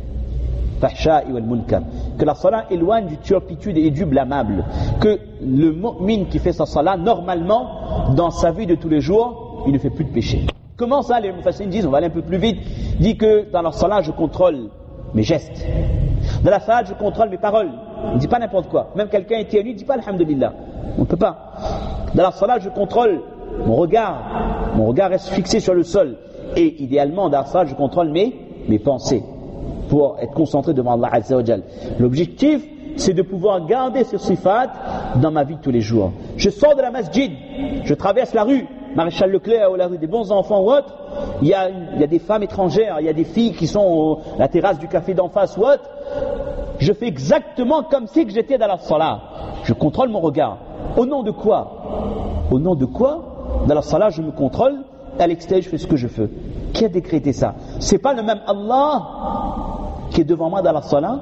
fahsha'i wal munkar, que la salat éloigne du turpitude et du blâmable, que le mu'min qui fait sa salat, normalement, dans sa vie de tous les jours, il ne fait plus de péché. Comment ça, les mufassirin disent, on va aller un peu plus vite, dit que dans la salat, je contrôle mes gestes. Dans la salat, je contrôle mes paroles. On ne dit pas n'importe quoi. Même quelqu'un est nu, il ne dit pas alhamdulillah. On ne peut pas. Dans la salat, je contrôle mon regard. Mon regard reste fixé sur le sol. Et idéalement, dans la salat, je contrôle mes, mes pensées pour être concentré devant Allah Azza wa Jal. L'objectif, c'est de pouvoir garder ce sifat dans ma vie de tous les jours. Je sors de la masjid, je traverse la rue, Maréchal Leclerc ou la rue des bons enfants ou autre, il y a, il y a des femmes étrangères, il y a des filles qui sont à la terrasse du café d'en face ou autre. Je fais exactement comme si que j'étais dans la salat. Je contrôle mon regard. Au nom de quoi? Au nom de quoi? Dans la salat, je me contrôle, à l'extérieur, je fais ce que je veux. Qui a décrété ça? C'est pas le même Allah qui est devant moi dans la salat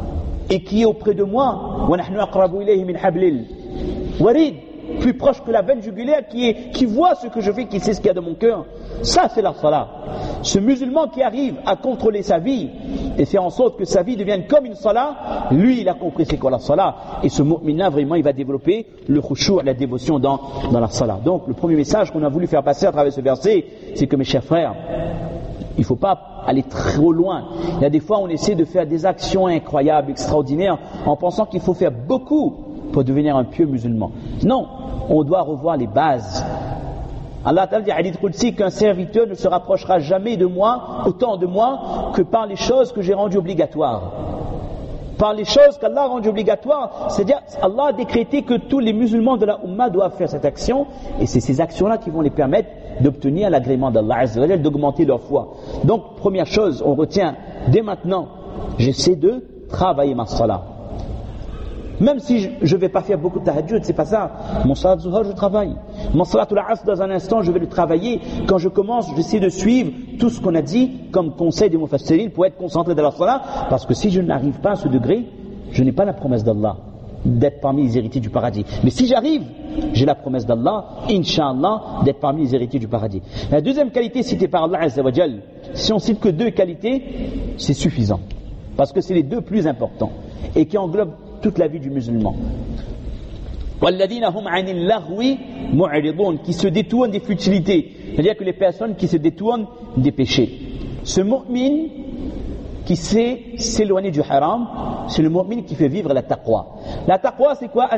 et qui est auprès de moi. Wa nahnu aqrabu ilayhi min hablil warid, plus proche que la veine jugulaire, qui, est, qui voit ce que je fais, qui sait ce qu'il y a dans mon cœur. Ça, c'est la salat. Ce musulman qui arrive à contrôler sa vie et faire en sorte que sa vie devienne comme une salat, lui, il a compris c'est quoi la salat. Et ce mu'min-là, vraiment, il va développer le khushu', la dévotion dans, dans la salat. Donc, le premier message qu'on a voulu faire passer à travers ce verset, c'est que, mes chers frères, il ne faut pas aller trop loin. Il y a des fois, on essaie de faire des actions incroyables, extraordinaires, en pensant qu'il faut faire beaucoup pour devenir un pieux musulman. Non, on doit revoir les bases. Allah Ta'ala dit, hadith Qudsi, qu'un serviteur ne se rapprochera jamais de moi, autant de moi, que par les choses que j'ai rendues obligatoires. Par les choses qu'Allah a rendues obligatoires, c'est-à-dire Allah a décrété que tous les musulmans de la Ummah doivent faire cette action, et c'est ces actions-là qui vont les permettre d'obtenir l'agrément d'Allah Azza wa Jalla, d'augmenter leur foi. Donc, première chose, on retient, dès maintenant, j'essaie de travailler ma salat. Même si je ne vais pas faire beaucoup de tahajjud, c'est pas ça. Mon salat zuhar, je travaille. Mon salat al-asr, dans un instant, je vais le travailler. Quand je commence, j'essaie de suivre tout ce qu'on a dit comme conseil des mufassirin pour être concentré dans la salat. Parce que si je n'arrive pas à ce degré, je n'ai pas la promesse d'Allah d'être parmi les héritiers du paradis. Mais si j'arrive, j'ai la promesse d'Allah, Inch'Allah, d'être parmi les héritiers du paradis. La deuxième qualité citée par Allah Azza wa Jal, si on cite que deux qualités, c'est suffisant. Parce que c'est les deux plus importants. Et qui englobent toute la vie du musulman. Qui se détournent des futilités, c'est-à-dire que les personnes qui se détournent des péchés. Ce mu'min qui sait s'éloigner du haram, c'est le mu'min qui fait vivre la taqwa. La taqwa, c'est quoi?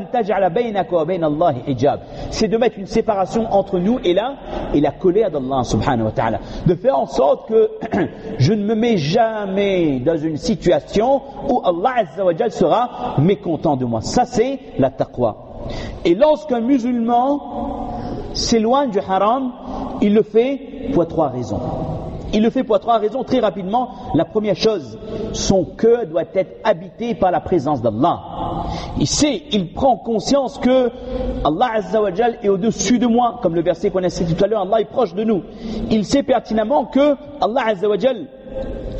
C'est de mettre une séparation entre nous et la, et la colère d'Allah subhanahu wa ta'ala. De faire en sorte que je ne me mets jamais dans une situation où Allah azza wa jal sera mécontent de moi. Ça, c'est la taqwa. Et lorsqu'un musulman s'éloigne du haram, il le fait pour trois raisons. Il le fait pour trois raisons, très rapidement. La première chose, son cœur doit être habité par la présence d'Allah. Il sait, il prend conscience que Allah Azza wa Jal est au-dessus de moi, comme le verset qu'on a cité tout à l'heure, Allah est proche de nous. Il sait pertinemment que Allah Azza wa Jal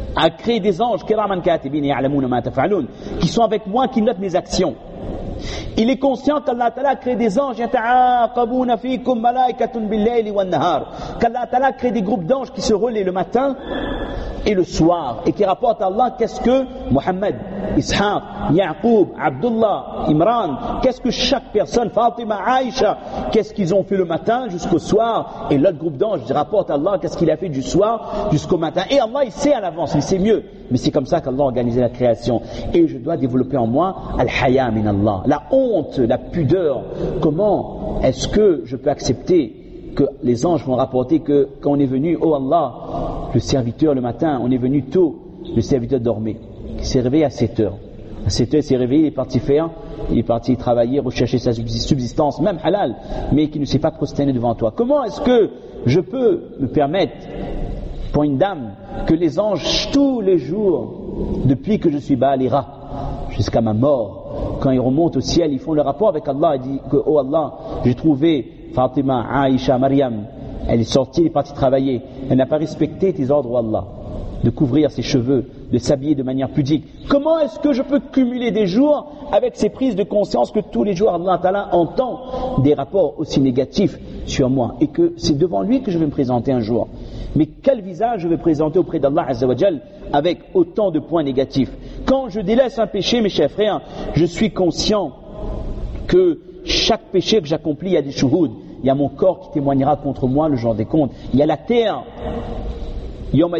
a créé des anges kiraman katibin ya'lamuna ma taf'alun, qui sont avec moi, qui notent mes actions. Il est conscient qu'Allah Ta'ala crée des anges, yata'aqabuna fikum malaikatun bil-layli wan-nahar, qu'Allah Ta'ala crée des groupes d'anges qui se relaient le matin et le soir, et qui rapportent à Allah qu'est-ce que Mohammed, Ishaq, Yaqub, Abdullah, Imran, qu'est-ce que chaque personne, Fatima, Aïcha, qu'est-ce qu'ils ont fait le matin jusqu'au soir, et l'autre groupe d'anges rapporte à Allah qu'est-ce qu'il a fait du soir jusqu'au matin. Et Allah, il sait à l'avance, il sait mieux. Mais c'est comme ça qu'Allah a organisé la création. Et je dois développer en moi al-haya min Allah, la honte, la pudeur. Comment est-ce que je peux accepter que les anges vont rapporter que quand on est venu, oh Allah, le serviteur le matin, on est venu tôt, le serviteur dormait. Il s'est réveillé à sept heures. À sept heures, il s'est réveillé, il est parti faire, il est parti travailler, rechercher sa subsistance, même halal, mais qui ne s'est pas prosterné devant toi. Comment est-ce que je peux me permettre, pour une dame, que les anges, tous les jours, depuis que je suis Baalira, jusqu'à ma mort, quand ils remontent au ciel, ils font le rapport avec Allah, ils disent que, oh Allah, j'ai trouvé Fatima, Aïcha, Maryam, elle est sortie, elle est partie travailler, elle n'a pas respecté tes ordres, Allah, de couvrir ses cheveux, de s'habiller de manière pudique. Comment est-ce que je peux cumuler des jours avec ces prises de conscience que tous les jours Allah Ta'ala entend des rapports aussi négatifs sur moi, et que c'est devant lui que je vais me présenter un jour. Mais quel visage je vais présenter auprès d'Allah Azza wa Jal avec autant de points négatifs? Quand je délaisse un péché, mes chers frères, je suis conscient que chaque péché que j'accomplis, il y a des shuhud, il y a mon corps qui témoignera contre moi le jour des comptes, il y a la terre, il y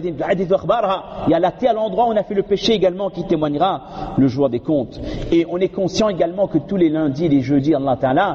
a la terre, l'endroit où on a fait le péché également, qui témoignera le jour des comptes. Et on est conscient également que tous les lundis et les jeudis, Allah Ta'ala,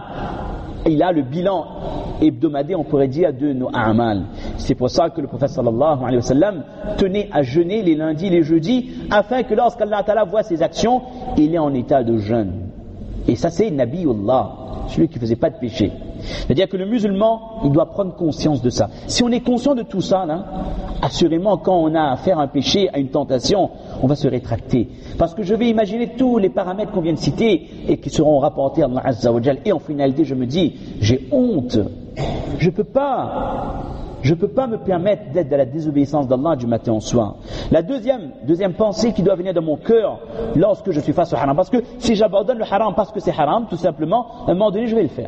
il a le bilan hebdomadaire, on pourrait dire, de nos a'mal. C'est pour ça que le prophète sallallahu alayhi wa sallam tenait à jeûner les lundis et les jeudis, afin que lorsqu'Allah Ta'ala voit ses actions, il est en état de jeûne. Et ça, c'est Nabiullah, celui qui ne faisait pas de péché. C'est-à-dire que le musulman, il doit prendre conscience de ça. Si on est conscient de tout ça, là, assurément, quand on a affaire à un péché, à une tentation, on va se rétracter. Parce que je vais imaginer tous les paramètres qu'on vient de citer et qui seront rapportés à Allah Azza wa Jal. Et en finalité, je me dis, j'ai honte. Je ne peux pas, je peux pas me permettre d'être dans la désobéissance d'Allah du matin au soir. La deuxième, deuxième pensée qui doit venir de mon cœur lorsque je suis face au haram. Parce que si j'abandonne le haram parce que c'est haram, tout simplement, à un moment donné, je vais le faire.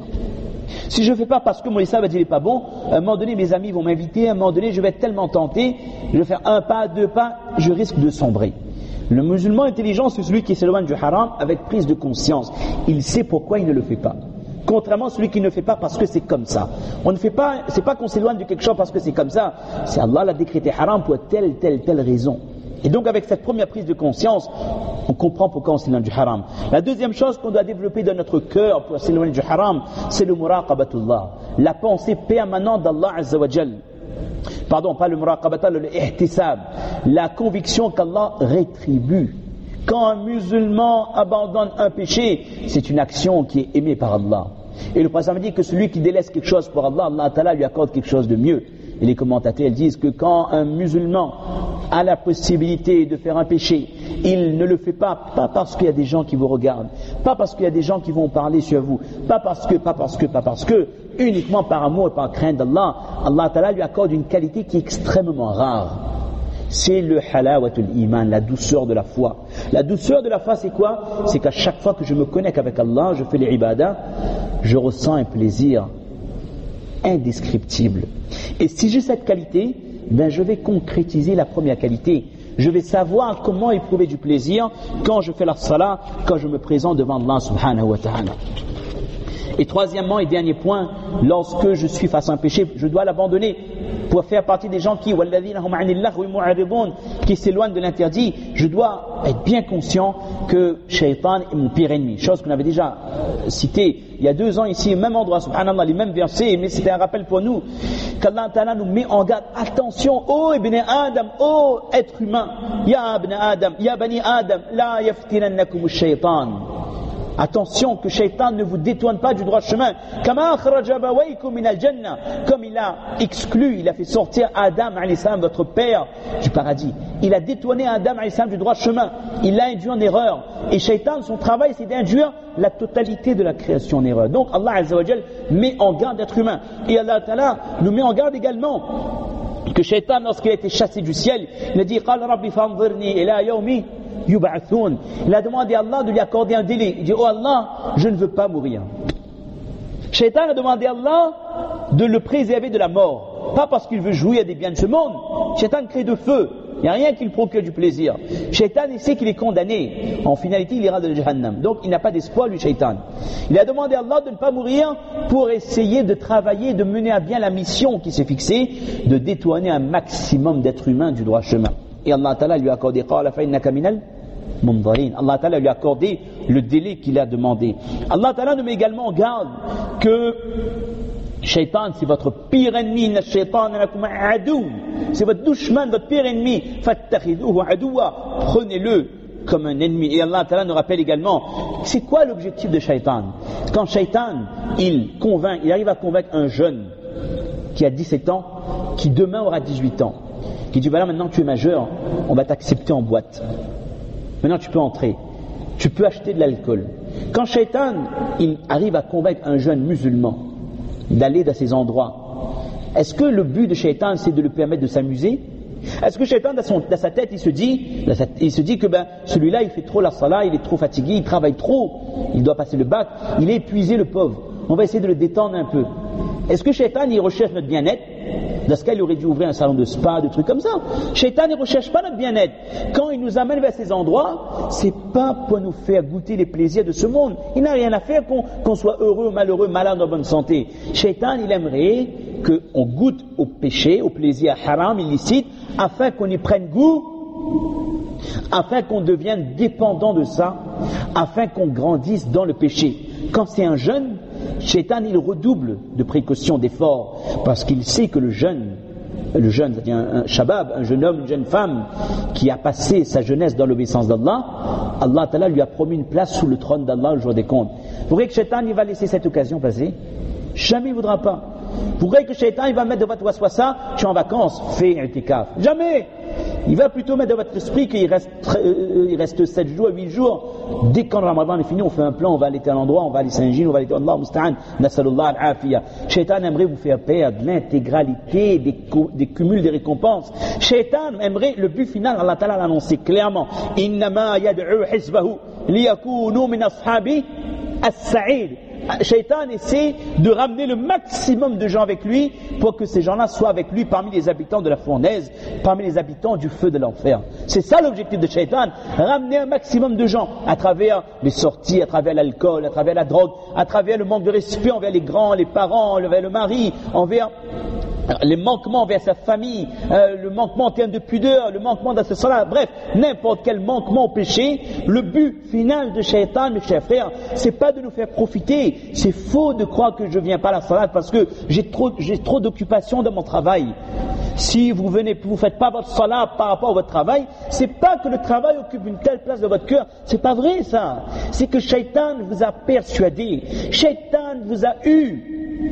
Si je ne fais pas parce que mon islam va dire il n'est pas bon, à un moment donné mes amis vont m'inviter, à un moment donné je vais être tellement tenté, je vais faire un pas, deux pas, je risque de sombrer. Le musulman intelligent, c'est celui qui s'éloigne du haram avec prise de conscience. Il sait pourquoi il ne le fait pas. Contrairement à celui qui ne le fait pas parce que c'est comme ça. On ne fait pas, c'est pas qu'on s'éloigne de quelque chose parce que c'est comme ça. C'est Allah l'a décrété haram pour telle, telle, telle raison. Et donc avec cette première prise de conscience, on comprend pourquoi on s'éloigne du haram. La deuxième chose qu'on doit développer dans notre cœur pour s'éloigner du haram, c'est le muraqabatullah, la pensée permanente d'Allah Azza wa Jal. Pardon, pas le muraqabatullah, le ihtisab, la conviction qu'Allah rétribue. Quand un musulman abandonne un péché, c'est une action qui est aimée par Allah. Et le prophète dit que celui qui délaisse quelque chose pour Allah, Allah Ta'ala lui accorde quelque chose de mieux. Et les commentateurs disent que quand un musulman a la possibilité de faire un péché, il ne le fait pas, pas parce qu'il y a des gens qui vous regardent, pas parce qu'il y a des gens qui vont parler sur vous, pas parce que, pas parce que, pas parce que, uniquement par amour et par crainte d'Allah. Allah Ta'ala lui accorde une qualité qui est extrêmement rare. C'est le halawatul iman, la douceur de la foi. La douceur de la foi, c'est quoi? C'est qu'à chaque fois que je me connecte avec Allah, je fais les ibadah, je ressens un plaisir indescriptible. Et si j'ai cette qualité, ben je vais concrétiser la première qualité. Je vais savoir comment éprouver du plaisir quand je fais la salat, quand je me présente devant Allah subhanahu wa ta'ala. Et troisièmement et dernier point, lorsque je suis face à un péché, je dois l'abandonner pour faire partie des gens qui qui s'éloignent de l'interdit. Je dois être bien conscient que Shaitan est mon pire ennemi. Chose qu'on avait déjà euh, citée il y a deux ans ici, au même endroit, subhanallah, les mêmes versets, mais c'était un rappel pour nous qu'Allah Ta'ala nous met en garde. Attention, oh Ibn Adam, oh être humain, Ya Ibn Adam, Ya Bani Adam, La yaftinannakum Shaitan. Attention que Shaitan ne vous détourne pas du droit chemin. Comme il a exclu, il a fait sortir Adam alayhi salam, votre père, du paradis. Il a détourné Adam alayhi salam du droit chemin. Il l'a induit en erreur. Et Shaitan, son travail, c'est d'induire la totalité de la création en erreur. Donc Allah Azza wa Jal met en garde l'être humain. Et Allah Ta'ala nous met en garde également Que Shaitan, lorsqu'il a été chassé du ciel, il a dit قال ربي فانظرني إلى يوم يبعثون. Il a demandé à Allah de lui accorder un délai. Il dit oh Allah, je ne veux pas mourir. Shaitan a demandé à Allah de le préserver de la mort, pas parce qu'il veut jouir des biens de ce monde. Shaitan crée de feu. Il n'y a rien qui lui procure du plaisir. Shaitan, il sait qu'il est condamné. En finalité, il ira de Jahannam. Donc, il n'a pas d'espoir, lui, Shaitan. Il a demandé à Allah de ne pas mourir pour essayer de travailler, de mener à bien la mission qui s'est fixée, de détourner un maximum d'êtres humains du droit chemin. Et Allah Ta'ala lui a accordé قَالَ فَإِنَّكَ مِنَ الْمُنظَرِينَ. Allah Ta'ala lui a accordé le délai qu'il a demandé. Allah Ta'ala nous met également en garde que Shaitan, c'est votre pire ennemi. C'est votre douchman, votre pire ennemi. Prenez-le comme un ennemi. Et Allah Ta'ala nous rappelle également, c'est quoi l'objectif de Shaitan? Quand Shaitan, il convainc, il arrive à convaincre un jeune qui a dix-sept ans, qui demain aura dix-huit ans, qui dit voilà, maintenant que tu es majeur, on va t'accepter en boîte. Maintenant tu peux entrer, tu peux acheter de l'alcool. Quand Shaitan, il arrive à convaincre un jeune musulman d'aller dans ces endroits, est-ce que le but de Shaitan c'est de le permettre de s'amuser? Est-ce que Shaitan dans, son, dans sa tête il se dit sa, il se dit que ben, celui-là il fait trop la salat, il est trop fatigué, il travaille trop, il doit passer le bac, il est épuisé le pauvre, on va essayer de le détendre un peu. Est-ce que Shaitan il recherche notre bien-être? Dans ce cas il aurait dû ouvrir un salon de spa, des trucs comme ça. Shaitan il ne recherche pas notre bien-être. Quand il nous amène vers ces endroits, c'est pas pour nous faire goûter les plaisirs de ce monde. Il n'a rien à faire qu'on, qu'on soit heureux ou malheureux, malade ou en bonne santé. Shaitan il aimerait qu'on goûte au péché, au plaisir haram, illicite, afin qu'on y prenne goût, afin qu'on devienne dépendant de ça, afin qu'on grandisse dans le péché. Quand c'est un jeune, Shaitan il redouble de précautions, d'efforts, parce qu'il sait que le jeune, le jeune, c'est-à-dire un, un shabab, un jeune homme, une jeune femme qui a passé sa jeunesse dans l'obéissance d'Allah, Allah Ta'ala lui a promis une place sous le trône d'Allah le jour des comptes. Vous croyez que Shaitan il va laisser cette occasion passer? Jamais il ne voudra pas. Vous croyez que Shaitan il va mettre dans votre waswasa, tu es en vacances, fais i'tikaf? Jamais. Il va plutôt mettre dans votre esprit qu'il reste, euh, il reste sept jours, huit jours. Dès que quand le Ramadan est fini, on fait un plan, on va aller à tel endroit, on va aller à Saint-Gilles, on va aller à Allah Musta'an, Nasalullah al-Afiyah. Shaitan aimerait vous faire perdre l'intégralité des, des cumuls des récompenses. Shaitan aimerait, le but final, Allah Ta'ala l'a annoncé clairement. Innama yad'u hizbahu liyakunu min ashabi as-sa'id. Shaitan essaie de ramener le maximum de gens avec lui pour que ces gens-là soient avec lui parmi les habitants de la fournaise, parmi les habitants du feu de l'enfer. C'est ça l'objectif de Shaitan, ramener un maximum de gens à travers les sorties, à travers l'alcool, à travers la drogue, à travers le manque de respect envers les grands, les parents, envers le mari, envers les manquements envers sa famille, euh, le manquement en termes de pudeur, le manquement dans ce salat, bref, n'importe quel manquement au péché. Le but final de Shaitan, mes chers frères, c'est pas de nous faire profiter. C'est faux de croire que je viens pas à la salat parce que j'ai trop, j'ai trop d'occupations dans mon travail. Si vous venez, vous faites pas votre salat par rapport à votre travail, c'est pas que le travail occupe une telle place dans votre cœur. C'est pas vrai ça. C'est que Shaitan vous a persuadé. Shaitan vous a eu.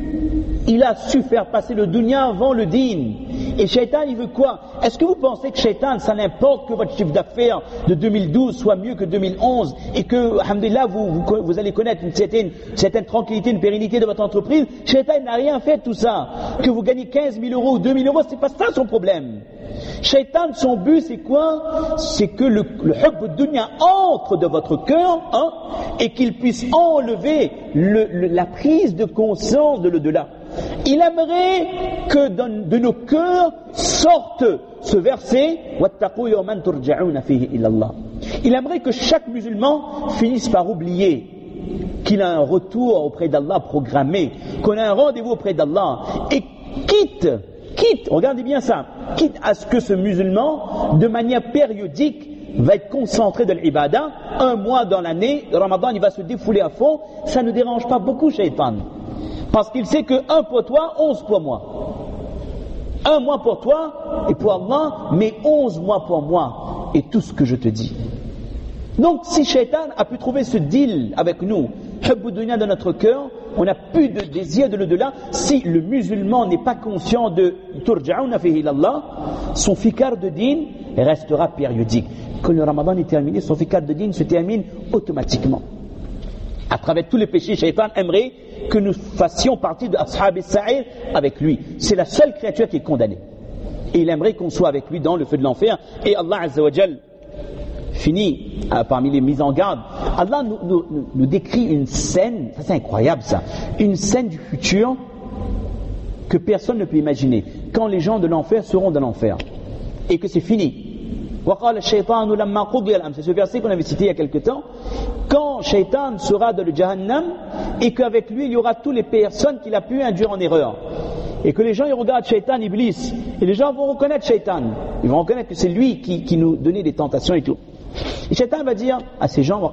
Il a su faire passer le dunya avant le din. Et Shaitan, il veut quoi? Est-ce que vous pensez que Shaitan, ça n'importe que votre chiffre d'affaires de deux mille douze soit mieux que deux mille onze et que, alhamdulillah, vous, vous, vous allez connaître une certaine, une certaine tranquillité, une pérennité de votre entreprise? Shaitan n'a rien fait de tout ça. Que vous gagnez quinze mille euros ou deux mille euros, c'est pas ça son problème. Shaitan, son but, c'est quoi? C'est que le, le hubb dunya entre dans votre cœur, hein, et qu'il puisse enlever le, le, la prise de conscience de l'au-delà. Il aimerait que dans, de nos cœurs sorte ce verset وَاتَّقُوا يَوْمًا تُرْجَعُونَ فِيهِ إِلَى اللَّهِ. Il aimerait que chaque musulman finisse par oublier qu'il a un retour auprès d'Allah programmé, qu'on a un rendez-vous auprès d'Allah, et quitte, quitte, regardez bien ça, quitte à ce que ce musulman, de manière périodique, va être concentré de l'ibada, un mois dans l'année, le Ramadan il va se défouler à fond, ça ne dérange pas beaucoup Shaitan. Parce qu'il sait que un pour toi, onze pour moi. Un mois pour toi et pour Allah, mais onze mois pour moi et tout ce que je te dis. Donc si Shaitan a pu trouver ce deal avec nous, Hubbu Dunya dans notre cœur, on n'a plus de désir de l'au-delà. Si le musulman n'est pas conscient de Turja'una fihi ilallah, son fikar de din restera périodique. Quand le Ramadan est terminé, son fikar de din se termine automatiquement. À travers tous les péchés, Shaitan aimerait que nous fassions partie de Ashab as-Sa'ir avec lui. C'est la seule créature qui est condamnée. Et il aimerait qu'on soit avec lui dans le feu de l'enfer. Et Allah Azza wa Jal finit euh, parmi les mises en garde. Allah nous, nous, nous, nous décrit une scène, ça c'est incroyable ça, une scène du futur que personne ne peut imaginer. Quand les gens de l'enfer seront dans l'enfer et que c'est fini. C'est ce verset qu'on avait cité il y a quelque temps. Quand Shaitan sera dans le Jahannam et qu'avec lui il y aura toutes les personnes qu'il a pu induire en erreur. Et que les gens ils regardent Shaitan, Iblis, et les gens vont reconnaître Shaitan. Ils vont reconnaître que c'est lui qui, qui nous donnait des tentations et tout. Et Shaitan va dire à ces gens,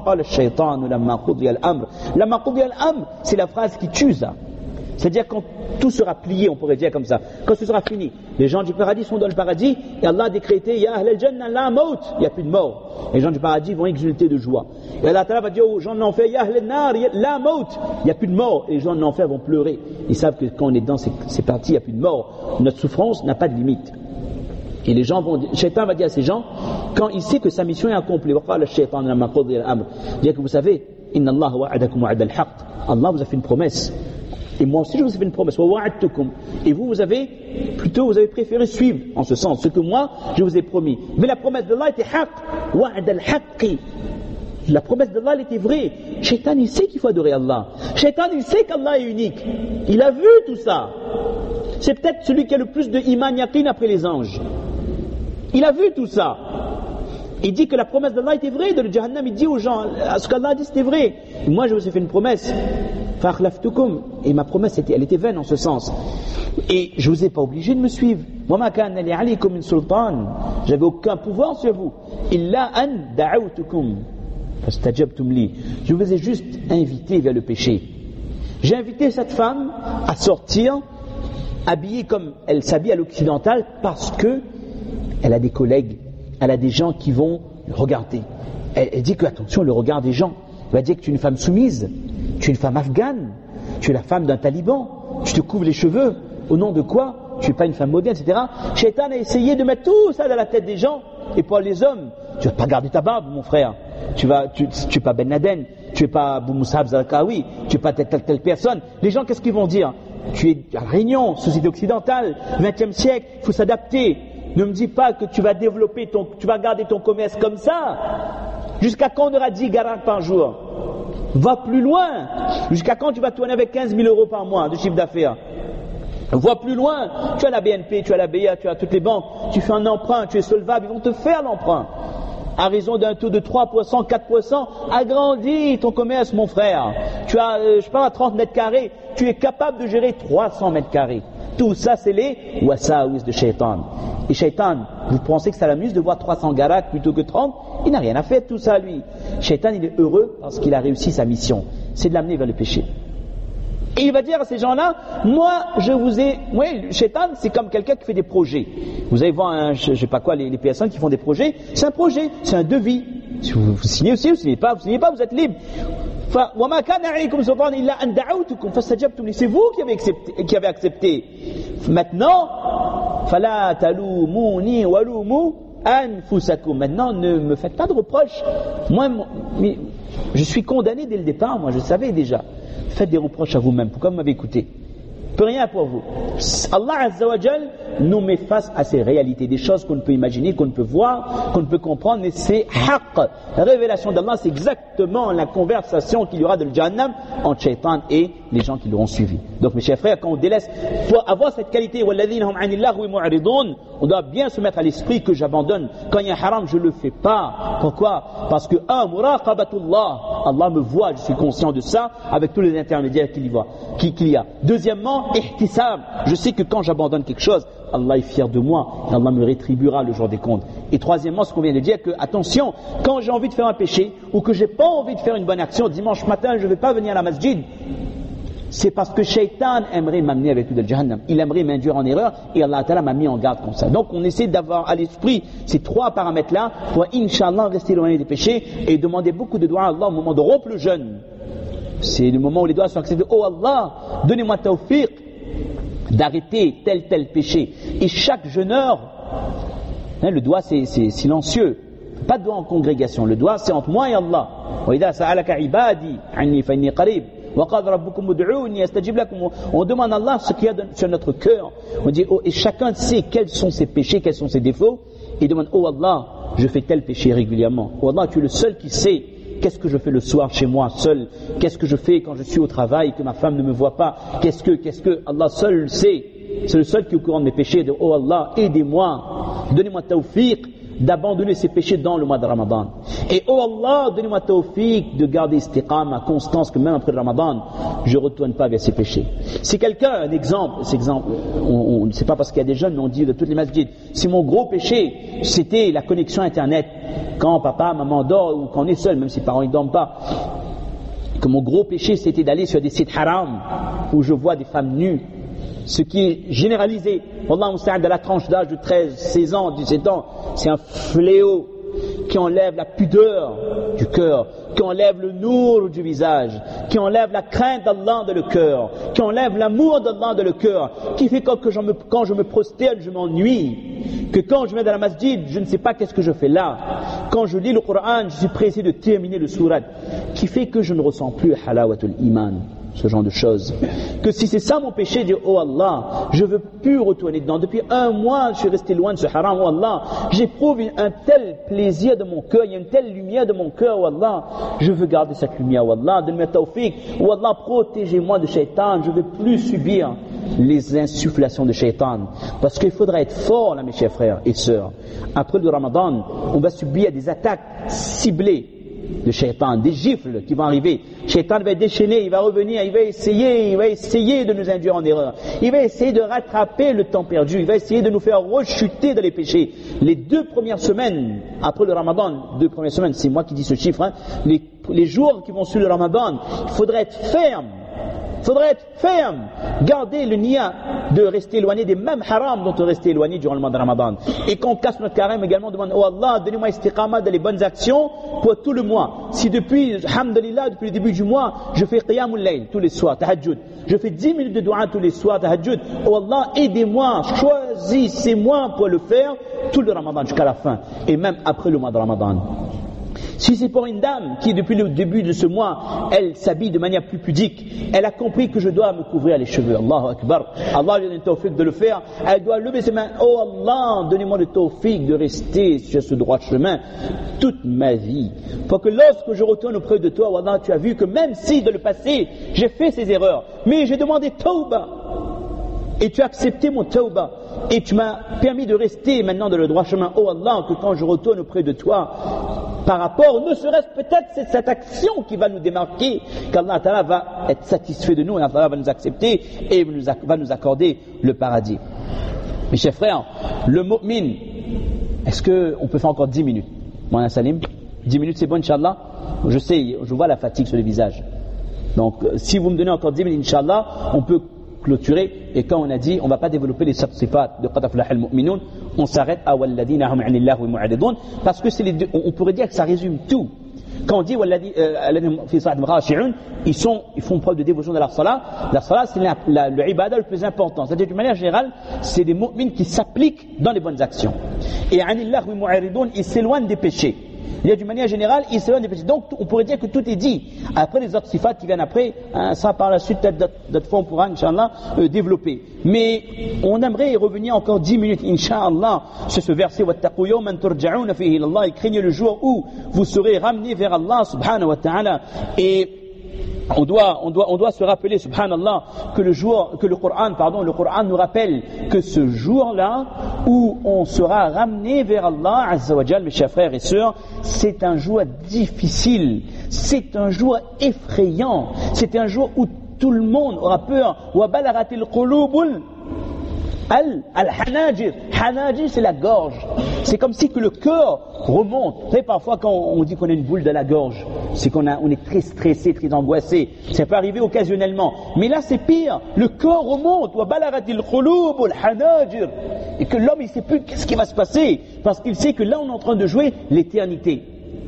c'est la phrase qui tue ça. C'est-à-dire quand tout sera plié, on pourrait dire comme ça, quand ce sera fini, les gens du paradis sont dans le paradis et Allah a décrété Ya ahl al-jannah la maut, il n'y a plus de mort. Les gens du paradis vont exulter de joie. Et Allah va dire aux gens de l'enfer Ya ahl al-nar la maut, il n'y a plus de mort. Et les gens de l'enfer vont pleurer. Ils savent que quand on est dans ces, ces parties, il n'y a plus de mort. Notre souffrance n'a pas de limite. Et les gens vont, Shaitan va dire à ces gens, quand il sait que sa mission est accomplie, dire que vous savez, Inna Allah wa'adakum wa'ada al-haqq. Allah vous a fait une promesse. Et moi aussi je vous ai fait une promesse. Et vous, vous avez plutôt vous avez préféré suivre en ce sens ce que moi je vous ai promis. Mais la promesse d'Allah était haqq. Wa'ad al-haqqi. La promesse d'Allah elle était vraie. Shaitan il sait qu'il faut adorer Allah. Shaitan il sait qu'Allah est unique. Il a vu tout ça. C'est peut-être celui qui a le plus de iman yaqin après les anges. Il a vu tout ça. Il dit que la promesse d'Allah était vraie. Dans le Jahannam il dit aux gens ce qu'Allah a dit c'était vrai. Et moi je vous ai fait une promesse. Et ma promesse était, elle était vaine en ce sens. Et je ne vous ai pas obligé de me suivre. J'avais aucun pouvoir sur vous. Je vous ai juste invité vers le péché. J'ai invité cette femme à sortir habillée comme elle s'habille à l'occidental parce que elle a des collègues, elle a des gens qui vont le regarder. Elle, elle dit que attention, le regard des gens va dire que tu es une femme soumise. Tu es une femme afghane, tu es la femme d'un taliban, tu te couvres les cheveux, au nom de quoi? Tu n'es pas une femme moderne, et cetera. Shaitan a essayé de mettre tout ça dans la tête des gens, et pour les hommes, tu ne vas pas garder ta barbe, mon frère, tu n'es tu, tu pas Ben Laden, tu n'es pas Abu Musab Zarqawi, tu n'es pas telle, telle, telle personne. Les gens, qu'est-ce qu'ils vont dire? Tu es à Réunion, société occidentale, vingtième siècle, il faut s'adapter. Ne me dis pas que tu vas développer ton, tu vas garder ton commerce comme ça. Jusqu'à quand on aura dix garades par jour? Va plus loin. Jusqu'à quand tu vas tourner avec quinze mille euros par mois de chiffre d'affaires? Va plus loin. Tu as la B N P, tu as la B A, tu as toutes les banques. Tu fais un emprunt, tu es solvable, ils vont te faire l'emprunt. À raison d'un taux de trois pour cent, quatre pour cent, agrandis ton commerce, mon frère. Tu as, euh, je sais pas, trente mètres carrés. Tu es capable de gérer trois cents mètres carrés. Tout ça, c'est les wasawis de Shaitan. Et Shaitan, vous pensez que ça l'amuse de voir trois cents garats plutôt que trente? Il n'a rien à faire de tout ça, lui. Shaitan, il est heureux parce qu'il a réussi sa mission. C'est de l'amener vers le péché. Et il va dire à ces gens-là, moi, je vous ai... Oui, Shaitan, c'est comme quelqu'un qui fait des projets. Vous allez voir, un, je ne sais pas quoi, les, les personnes qui font des projets. C'est un projet, c'est un devis. Si vous, vous signez aussi, vous ne signez pas, vous ne signez pas, vous êtes libre. C'est vous qui avez accepté, qui avez accepté. Maintenant, maintenant ne me faites pas de reproches. Moi, mais, je suis condamné dès le départ, moi je le savais déjà. Faites des reproches à vous-même. Pourquoi vous m'avez écouté? Peu rien pour vous. Allah Azza wa Jal nous met face à ces réalités, des choses qu'on ne peut imaginer, qu'on ne peut voir, qu'on ne peut comprendre, mais c'est haqq. La révélation d'Allah, c'est exactement la conversation qu'il y aura dans le Jahannam entre Shaitan et les gens qui l'auront suivi. Donc mes chers frères, quand on délaisse, pour avoir cette qualité, on doit bien se mettre à l'esprit que j'abandonne. Quand il y a un haram, je ne le fais pas. Pourquoi? Parce que un, muraqabatullah, Allah me voit, je suis conscient de ça, avec tous les intermédiaires qu'il y voit, qu'il y a. Deuxièmement, ihtisab, je sais que quand j'abandonne quelque chose, Allah est fier de moi et Allah me rétribuera le jour des comptes. Et troisièmement, ce qu'on vient de dire, que attention, quand j'ai envie de faire un péché ou que j'ai pas envie de faire une bonne action, dimanche matin je ne vais pas venir à la masjid, c'est parce que Shaitan aimerait m'amener avec lui dans le Jahannam. Il aimerait m'induire en erreur et Allah Ta'ala m'a mis en garde comme ça. Donc on essaie d'avoir à l'esprit ces trois paramètres-là pour Inch'Allah rester éloigné des péchés et demander beaucoup de doigts à Allah au moment de rompre le jeûne. C'est le moment où les doigts sont acceptés. Oh Allah, donnez-moi tawfiq d'arrêter tel tel péché. Et chaque jeûneur, hein, le doigt c'est, c'est silencieux, pas de doigt en congrégation, le doigt c'est entre moi et Allah. وَإِذَا سَأَلَكَ عِبَادِي عَنِّي فَإِنِّي قَرِيبٌ وَقَالَ رَبُّكُمْ ادْعُونِي أَسْتَجِبْ لَكُمْ. On demande à Allah ce qu'il y a sur notre cœur. On dit, oh, et chacun sait quels sont ses péchés, quels sont ses défauts. Et demande, oh Allah, je fais tel péché régulièrement. Oh Allah, tu es le seul qui sait qu'est-ce que je fais le soir chez moi seul, qu'est-ce que je fais quand je suis au travail, que ma femme ne me voit pas, qu'est-ce que, qu'est-ce que, Allah seul sait. C'est le seul qui est au courant de mes péchés. De, oh Allah, aidez-moi, donnez-moi tawfiq d'abandonner ces péchés dans le mois de Ramadan. Et oh Allah, donnez-moi tawfiq de garder istiqama, constance, que même après le Ramadan, je ne retourne pas vers ces péchés. Si quelqu'un, un exemple, cet exemple, on, on, c'est pas parce qu'il y a des jeunes, mais on dit de toutes les masjids, si mon gros péché, c'était la connexion Internet, quand papa, maman dort, ou quand on est seul, même si les parents ne dorment pas, que mon gros péché, c'était d'aller sur des sites haram, où je vois des femmes nues, ce qui est généralisé, Wallah musta'an, de la tranche d'âge de treize, seize ans, dix-sept ans, c'est un fléau qui enlève la pudeur du cœur, qui enlève le nour du visage, qui enlève la crainte d'Allah dans le cœur, qui enlève l'amour d'Allah dans le cœur, qui fait que je me, quand je me prosterne, je m'ennuie, que quand je vais dans la masjid, je ne sais pas qu'est-ce que je fais là, quand je lis le Coran, je suis pressé de terminer le surat, qui fait que je ne ressens plus halawatul iman. Ce genre de choses. Que si c'est ça mon péché, dire oh Allah, je veux plus retourner dedans. Depuis un mois, je suis resté loin de ce haram. Oh Allah, j'éprouve un tel plaisir de mon cœur, il y a une telle lumière de mon cœur. Oh Allah, je veux garder cette lumière. Oh Allah, donne-moi tawfiq. Oh Allah, protégez-moi de shaitan. Je ne veux plus subir les insufflations de shaitan. Parce qu'il faudra être fort là, mes chers frères et sœurs. Après le Ramadan, on va subir des attaques ciblées de shaitan, des gifles qui vont arriver. Shaitan va être déchaîné, il va revenir, il va essayer, il va essayer de nous induire en erreur. Il va essayer de rattraper le temps perdu, il va essayer de nous faire rechuter dans les péchés. Les deux premières semaines, après le Ramadan, deux premières semaines, c'est moi qui dis ce chiffre, hein, les, les jours qui vont suivre le Ramadan, il faudrait être ferme. Il faudrait être ferme, garder le niya de rester éloigné des mêmes harams dont on restait éloigné durant le mois de Ramadan. Et qu'on casse notre carême également, on demande oh Allah, donnez-moi istiqama dans les bonnes actions pour tout le mois. Si depuis, alhamdulillah, depuis le début du mois, je fais qiyamul layl tous les soirs, tahajjud, je fais dix minutes de dua tous les soirs, tahajjud, oh Allah, aidez-moi, choisissez-moi pour le faire tout le Ramadan jusqu'à la fin, et même après le mois de Ramadan. Si c'est pour une dame qui, depuis le début de ce mois, elle s'habille de manière plus pudique, elle a compris que je dois me couvrir les cheveux, Allahu Akbar, Allah lui donne le tawfiq de le faire, elle doit lever ses mains, oh Allah, donnez-moi le tawfiq de rester sur ce droit chemin toute ma vie, pour que lorsque je retourne auprès de toi, Allah, tu as vu que même si dans le passé, j'ai fait ces erreurs, mais j'ai demandé tawbah, et tu as accepté mon tawbah, et tu m'as permis de rester maintenant dans le droit chemin, oh Allah, que quand je retourne auprès de toi, par rapport, ne serait-ce peut-être c'est cette action qui va nous démarquer, qu'Allah Ta'ala va être satisfait de nous, et Allah va nous accepter et va nous accorder le paradis. Mes chers frères, le mu'min, est-ce qu'on peut faire encore dix minutes? Moana Salim, dix minutes c'est bon, Inch'Allah? Je sais, je vois la fatigue sur le visage. Donc, si vous me donnez encore dix minutes, Inch'Allah, on peut clôturer, et quand on a dit on ne va pas développer les sifat de qad aflaha al-mu'minun, on s'arrête à walladina hum 'anil lahwi mu'ridun, parce que c'est les deux, on pourrait dire que ça résume tout. Quand on dit walladina fi salat khashi'un, ils sont ils font preuve de dévotion dans la salat. La salat c'est la, la, le ibadah le plus important, c'est-à-dire d'une manière générale c'est des mu'mins qui s'appliquent dans les bonnes actions, et 'anil lahwi mu'ridun, ils s'éloignent des péchés. Il y a d'une manière générale, il s'éloigne des péchés. Donc on pourrait dire que tout est dit. Après les autres sifat qui viennent après, hein, ça par la suite, peut-être d'autres fois on pourra, Inch'Allah, euh, développer. Mais on aimerait y revenir encore dix minutes, Inch'Allah, sur ce verset, وَاتَّقُوا يَوْمًا تُرْجَعُونَ فِيهِ إِلَى اللَّهِ, et craignez le jour où vous serez ramenés vers Allah, subhanahu wa ta'ala. Et on doit, on doit, on doit se rappeler, subhanallah, que le jour, que le Coran, pardon, le Coran nous rappelle que ce jour-là où on sera ramené vers Allah, Azza wa Jal, mes chers frères et sœurs, c'est un jour difficile, c'est un jour effrayant, c'est un jour où tout le monde aura peur. Wa balaghatil qulubul Al-Hanajir, Hanajir c'est la gorge. C'est comme si que le cœur remonte. Vous savez, parfois quand on dit qu'on a une boule de la gorge, c'est qu'on a, on est très stressé, très angoissé. Ça peut arriver occasionnellement. Mais là c'est pire. Le cœur remonte. Wa balaghatil qulubul Hanajir. Et que l'homme il ne sait plus qu'est-ce qui va se passer. Parce qu'il sait que là on est en train de jouer l'éternité.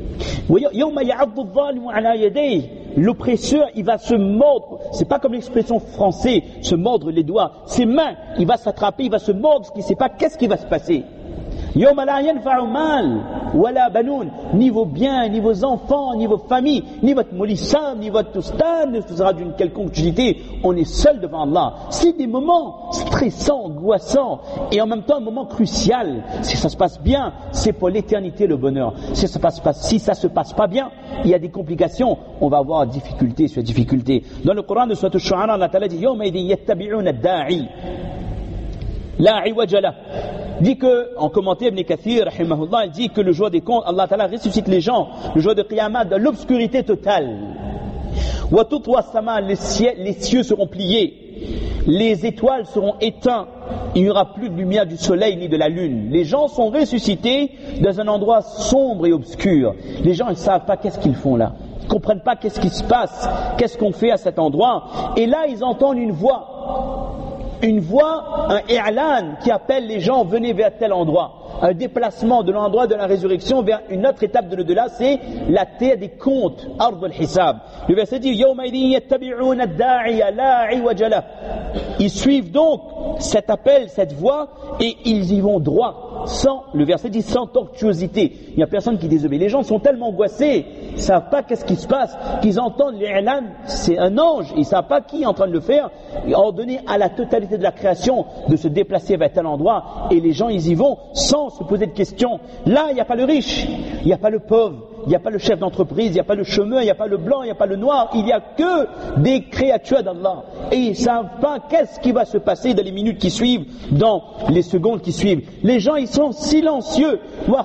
L'oppresseur, il va se mordre. C'est pas comme l'expression française, se mordre les doigts. Ses mains, il va s'attraper, il va se mordre, parce qu'il ne sait pas qu'est-ce qui va se passer. Yawma la yanfa'u mal wala banoun, ni vos biens, ni vos enfants, ni vos familles, ni votre molissam, ni votre toustan ne sera d'une quelconque utilité. On est seul devant Allah. C'est des moments stressants, angoissants, et en même temps un moment crucial. Si ça se passe bien, c'est pour l'éternité le bonheur. Si ça passe pas, si ça se passe pas bien, il y a des complications. On va avoir difficulté sur difficulté. Dans le Coran de Surat Al-Shu'ara, Allah Ta'ala dit Yawma idin yattabi'una ad-da'i la iwaja lah. Dit que, en commentaire Ibn Kathir, rahimahullah, il dit que le jour des comptes, Allah Ta'ala ressuscite les gens, le jour de Qiyamah, de l'obscurité totale. Wa tutwa sama, les cieux seront pliés, les étoiles seront éteintes, il n'y aura plus de lumière du soleil ni de la lune. Les gens sont ressuscités dans un endroit sombre et obscur. Les gens ne savent pas qu'est-ce qu'ils font là. Ils ne comprennent pas qu'est-ce qui se passe, qu'est-ce qu'on fait à cet endroit. Et là, ils entendent une voix. Une voix, un i'lan qui appelle les gens, venez vers tel endroit. Un déplacement de l'endroit de la résurrection vers une autre étape de l'au-delà, c'est la terre des comptes, ard al-hisab. Le verset dit Yawma idin yattabi'una ad-da'iya la iwaja lah. Ils suivent donc cet appel, cette voix, et ils y vont droit, sans, le verset dit sans tortuosité. Il n'y a personne qui désobéit. Les gens sont tellement angoissés, ils ne savent pas qu'est-ce qui se passe, qu'ils entendent l'I'lan, c'est un ange, ils ne savent pas qui est en train de le faire, ordonné à la totalité de la création de se déplacer vers tel endroit, et les gens ils y vont sans se poser de questions. Là, il n'y a pas le riche, il n'y a pas le pauvre, il n'y a pas le chef d'entreprise, il n'y a pas le chômeur, il n'y a pas le blanc, il n'y a pas le noir, il n'y a que des créatures d'Allah. Et ils ne savent pas qu'est-ce qui va se passer dans les minutes qui suivent, dans les secondes qui suivent. Les gens, ils sont silencieux.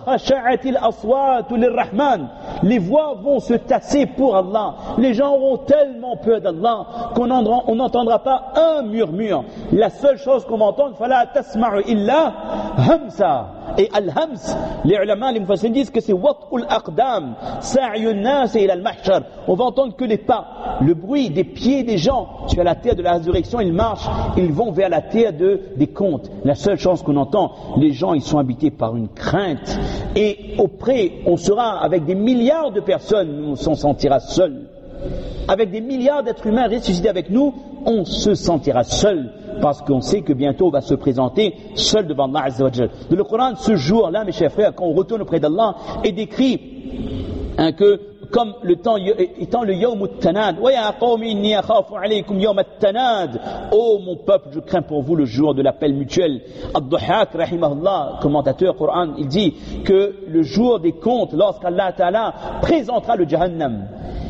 Les voix vont se tasser pour Allah. Les gens auront tellement peur d'Allah qu'on n'entendra pas un murmure. La seule chose qu'on va entendre, fala tasma'u illa hamsa. Et al-hams, les ulama, les mufassirin disent que c'est wat'ul aqdam, sa'yun nas ila al-mahshar. On va entendre que les pas, le bruit des pieds des gens sur la terre de la résurrection, ils marchent, ils vont vers la terre de, des comptes. La seule chose qu'on entend, les gens, ils sont habités par une crainte. Et auprès, on sera avec des milliards de personnes, on s'en sentira seul. Avec des milliards d'êtres humains ressuscités avec nous, on se sentira seul. Parce qu'on sait que bientôt on va se présenter seul devant Allah Azza wa Jal. Dans le Coran, ce jour-là, mes chers frères, quand on retourne auprès d'Allah, est décrit hein, que comme le temps étant le Yawm al-Tanad. Wa ya qawmi inni akhafu alaykum Yawm al-Tanad. Oh mon peuple, je crains pour vous le jour de l'appel mutuel. Ad-Duhak, rahimahullah, commentateur Coran, il dit que le jour des comptes, lorsqu'Allah Ta'ala présentera le Jahannam,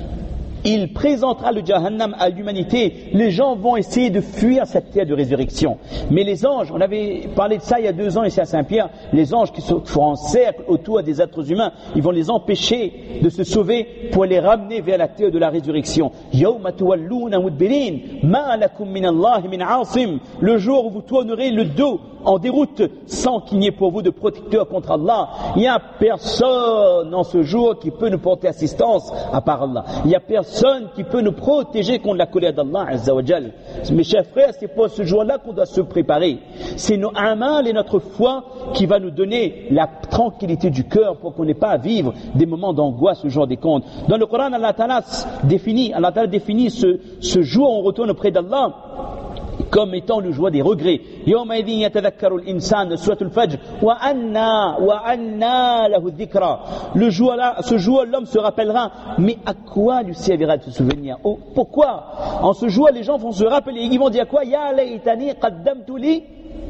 il présentera le Jahannam à l'humanité, les gens vont essayer de fuir cette terre de résurrection. Mais les anges, on avait parlé de ça il y a deux ans ici à Saint-Pierre, les anges qui se font en cercle autour des êtres humains, ils vont les empêcher de se sauver pour les ramener vers la terre de la résurrection. Yawma tuwalluna mudbirin, ma lakum min Allah min asim. Le jour où vous tournerez le dos en déroute sans qu'il n'y ait pour vous de protecteur contre Allah. Il n'y a personne en ce jour qui peut nous porter assistance à part Allah. Il n'y a personne qui peut nous protéger contre la colère d'Allah Azza wa Jal. Mes chers frères, c'est pour ce jour-là qu'on doit se préparer. C'est nos amal et notre foi qui va nous donner la tranquillité du cœur pour qu'on n'ait pas à vivre des moments d'angoisse au jour des comptes. Dans le Coran, Allah Ta'ala définit, Allah Ta'ala définit ce, ce jour où on retourne auprès d'Allah comme étant le jour des regrets. Yawma idhin yatadhakkaru al-insan, Surat al-Fajr, wa anna wa anna lahu dhikra. Le jour là, ce jour l'homme se rappellera, mais à quoi lui servira de se souvenir? Oh, pourquoi? En ce jour les gens vont se rappeler, ils vont dire quoi? Ya laytani qaddamtu li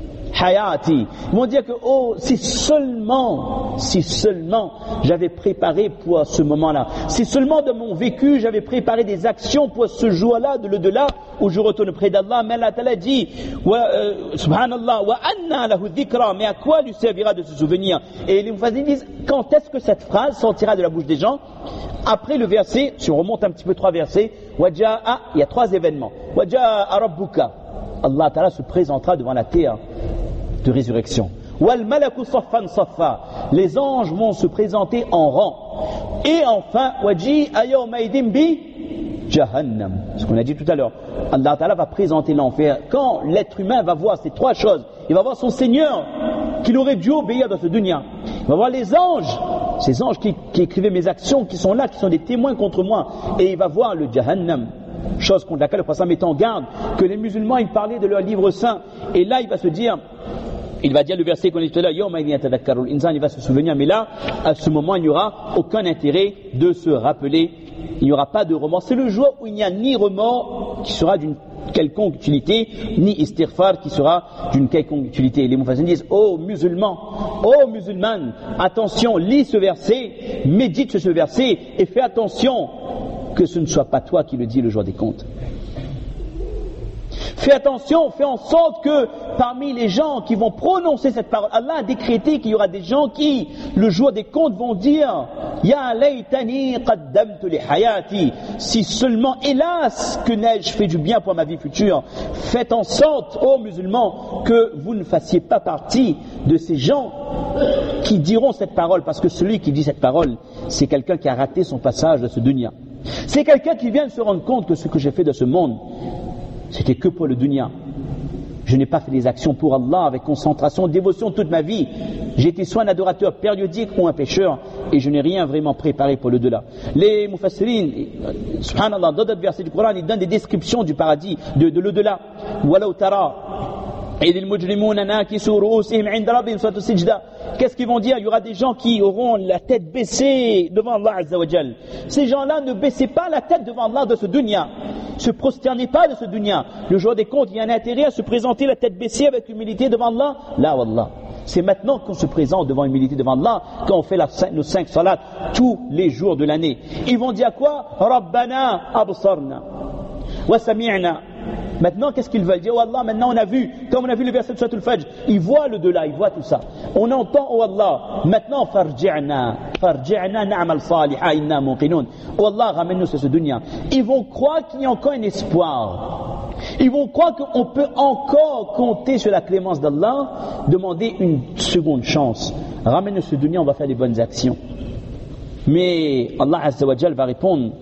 hayati. Ils vont dire que oh, si seulement, si seulement j'avais préparé pour ce moment-là, si seulement de mon vécu j'avais préparé des actions pour ce jour-là, de l'au-delà, où je retourne près d'Allah. Mais Allah Ta'ala dit, wa, euh, subhanallah, wa anna lahu dhikra, mais à quoi lui servira de se souvenir? Et les mufassirin disent, quand est-ce que cette phrase sortira de la bouche des gens? Après le verset, si on remonte un petit peu trois versets, waja'a, il y a trois événements. Waja'a rabbuka, Allah Ta'ala se présentera devant la terre de résurrection. Wal malaku saffan saffa, les anges vont se présenter en rang. Et enfin, waji'a yawma idin bi Jahannam, ce qu'on a dit tout à l'heure. Allah Ta'ala va présenter l'enfer. Quand l'être humain va voir ces trois choses, il va voir son Seigneur qu'il aurait dû obéir dans ce dunya. Il va voir les anges, ces anges qui, qui écrivaient mes actions, qui sont là, qui sont des témoins contre moi. Et il va voir le Jahannam, chose contre laquelle le prophète met en garde, que les musulmans ils parlaient de leur livre saint. Et là il va se dire, Il va dire le verset qu'on a dit tout à l'heure, Yawma idhin yatadhakkaru al-insan, il va se souvenir, mais là, à ce moment, il n'y aura aucun intérêt de se rappeler, il n'y aura pas de remords. C'est le jour où il n'y a ni remords qui sera d'une quelconque utilité, ni istighfar qui sera d'une quelconque utilité. Les mufassirin disent, ô musulmans, ô musulmanes, attention, lis ce verset, médite sur ce verset et fais attention que ce ne soit pas toi qui le dis le jour des comptes. Fais attention, fais en sorte que parmi les gens qui vont prononcer cette parole, Allah a décrété qu'il y aura des gens qui, le jour des comptes, vont dire Ya laytani qaddamtu li hayati. Si seulement, hélas, que n'ai-je fait du bien pour ma vie future. Faites en sorte, ô musulmans, que vous ne fassiez pas partie de ces gens qui diront cette parole, parce que celui qui dit cette parole, c'est quelqu'un qui a raté son passage de ce dunya. C'est quelqu'un qui vient de se rendre compte que ce que j'ai fait de ce monde, c'était que pour le dunya. Je n'ai pas fait des actions pour Allah avec concentration, dévotion toute ma vie. J'ai été soit un adorateur périodique ou un pécheur et je n'ai rien vraiment préparé pour le delà. Les mufassirin, subhanallah, dans d'autres versets du Coran, ils donnent des descriptions du paradis, de, de l'au-delà. Walau tara. Qu'est-ce qu'ils vont dire? Il y aura des gens qui auront la tête baissée devant Allah Azza wa Jal. Ces gens-là ne baissaient pas la tête devant Allah de ce dunya. Se prosternez pas de ce dunya. Le jour des comptes, il y a un intérêt à se présenter la tête baissée avec humilité devant Allah. Là, wallah. C'est maintenant qu'on se présente devant humilité devant Allah, quand on fait la, nos cinq salats tous les jours de l'année. Ils vont dire quoi? Rabbana absarna wa sami'na. Maintenant, qu'est-ce qu'ils veulent dire? Oh Allah, maintenant on a vu, comme on a vu le verset de Surat al-Fajr, ils voient le delà, ils voient tout ça. On entend, oh Allah, maintenant, farji'na, farji'na na'mal saliha inna muqinun. Oh Allah, ramène-nous sur ce dunya. Ils vont croire qu'il y a encore un espoir. Ils vont croire qu'on peut encore compter sur la clémence d'Allah, demander une seconde chance. Ramène-nous sur ce dunya, on va faire des bonnes actions. Mais Allah Azza wa Jal va répondre,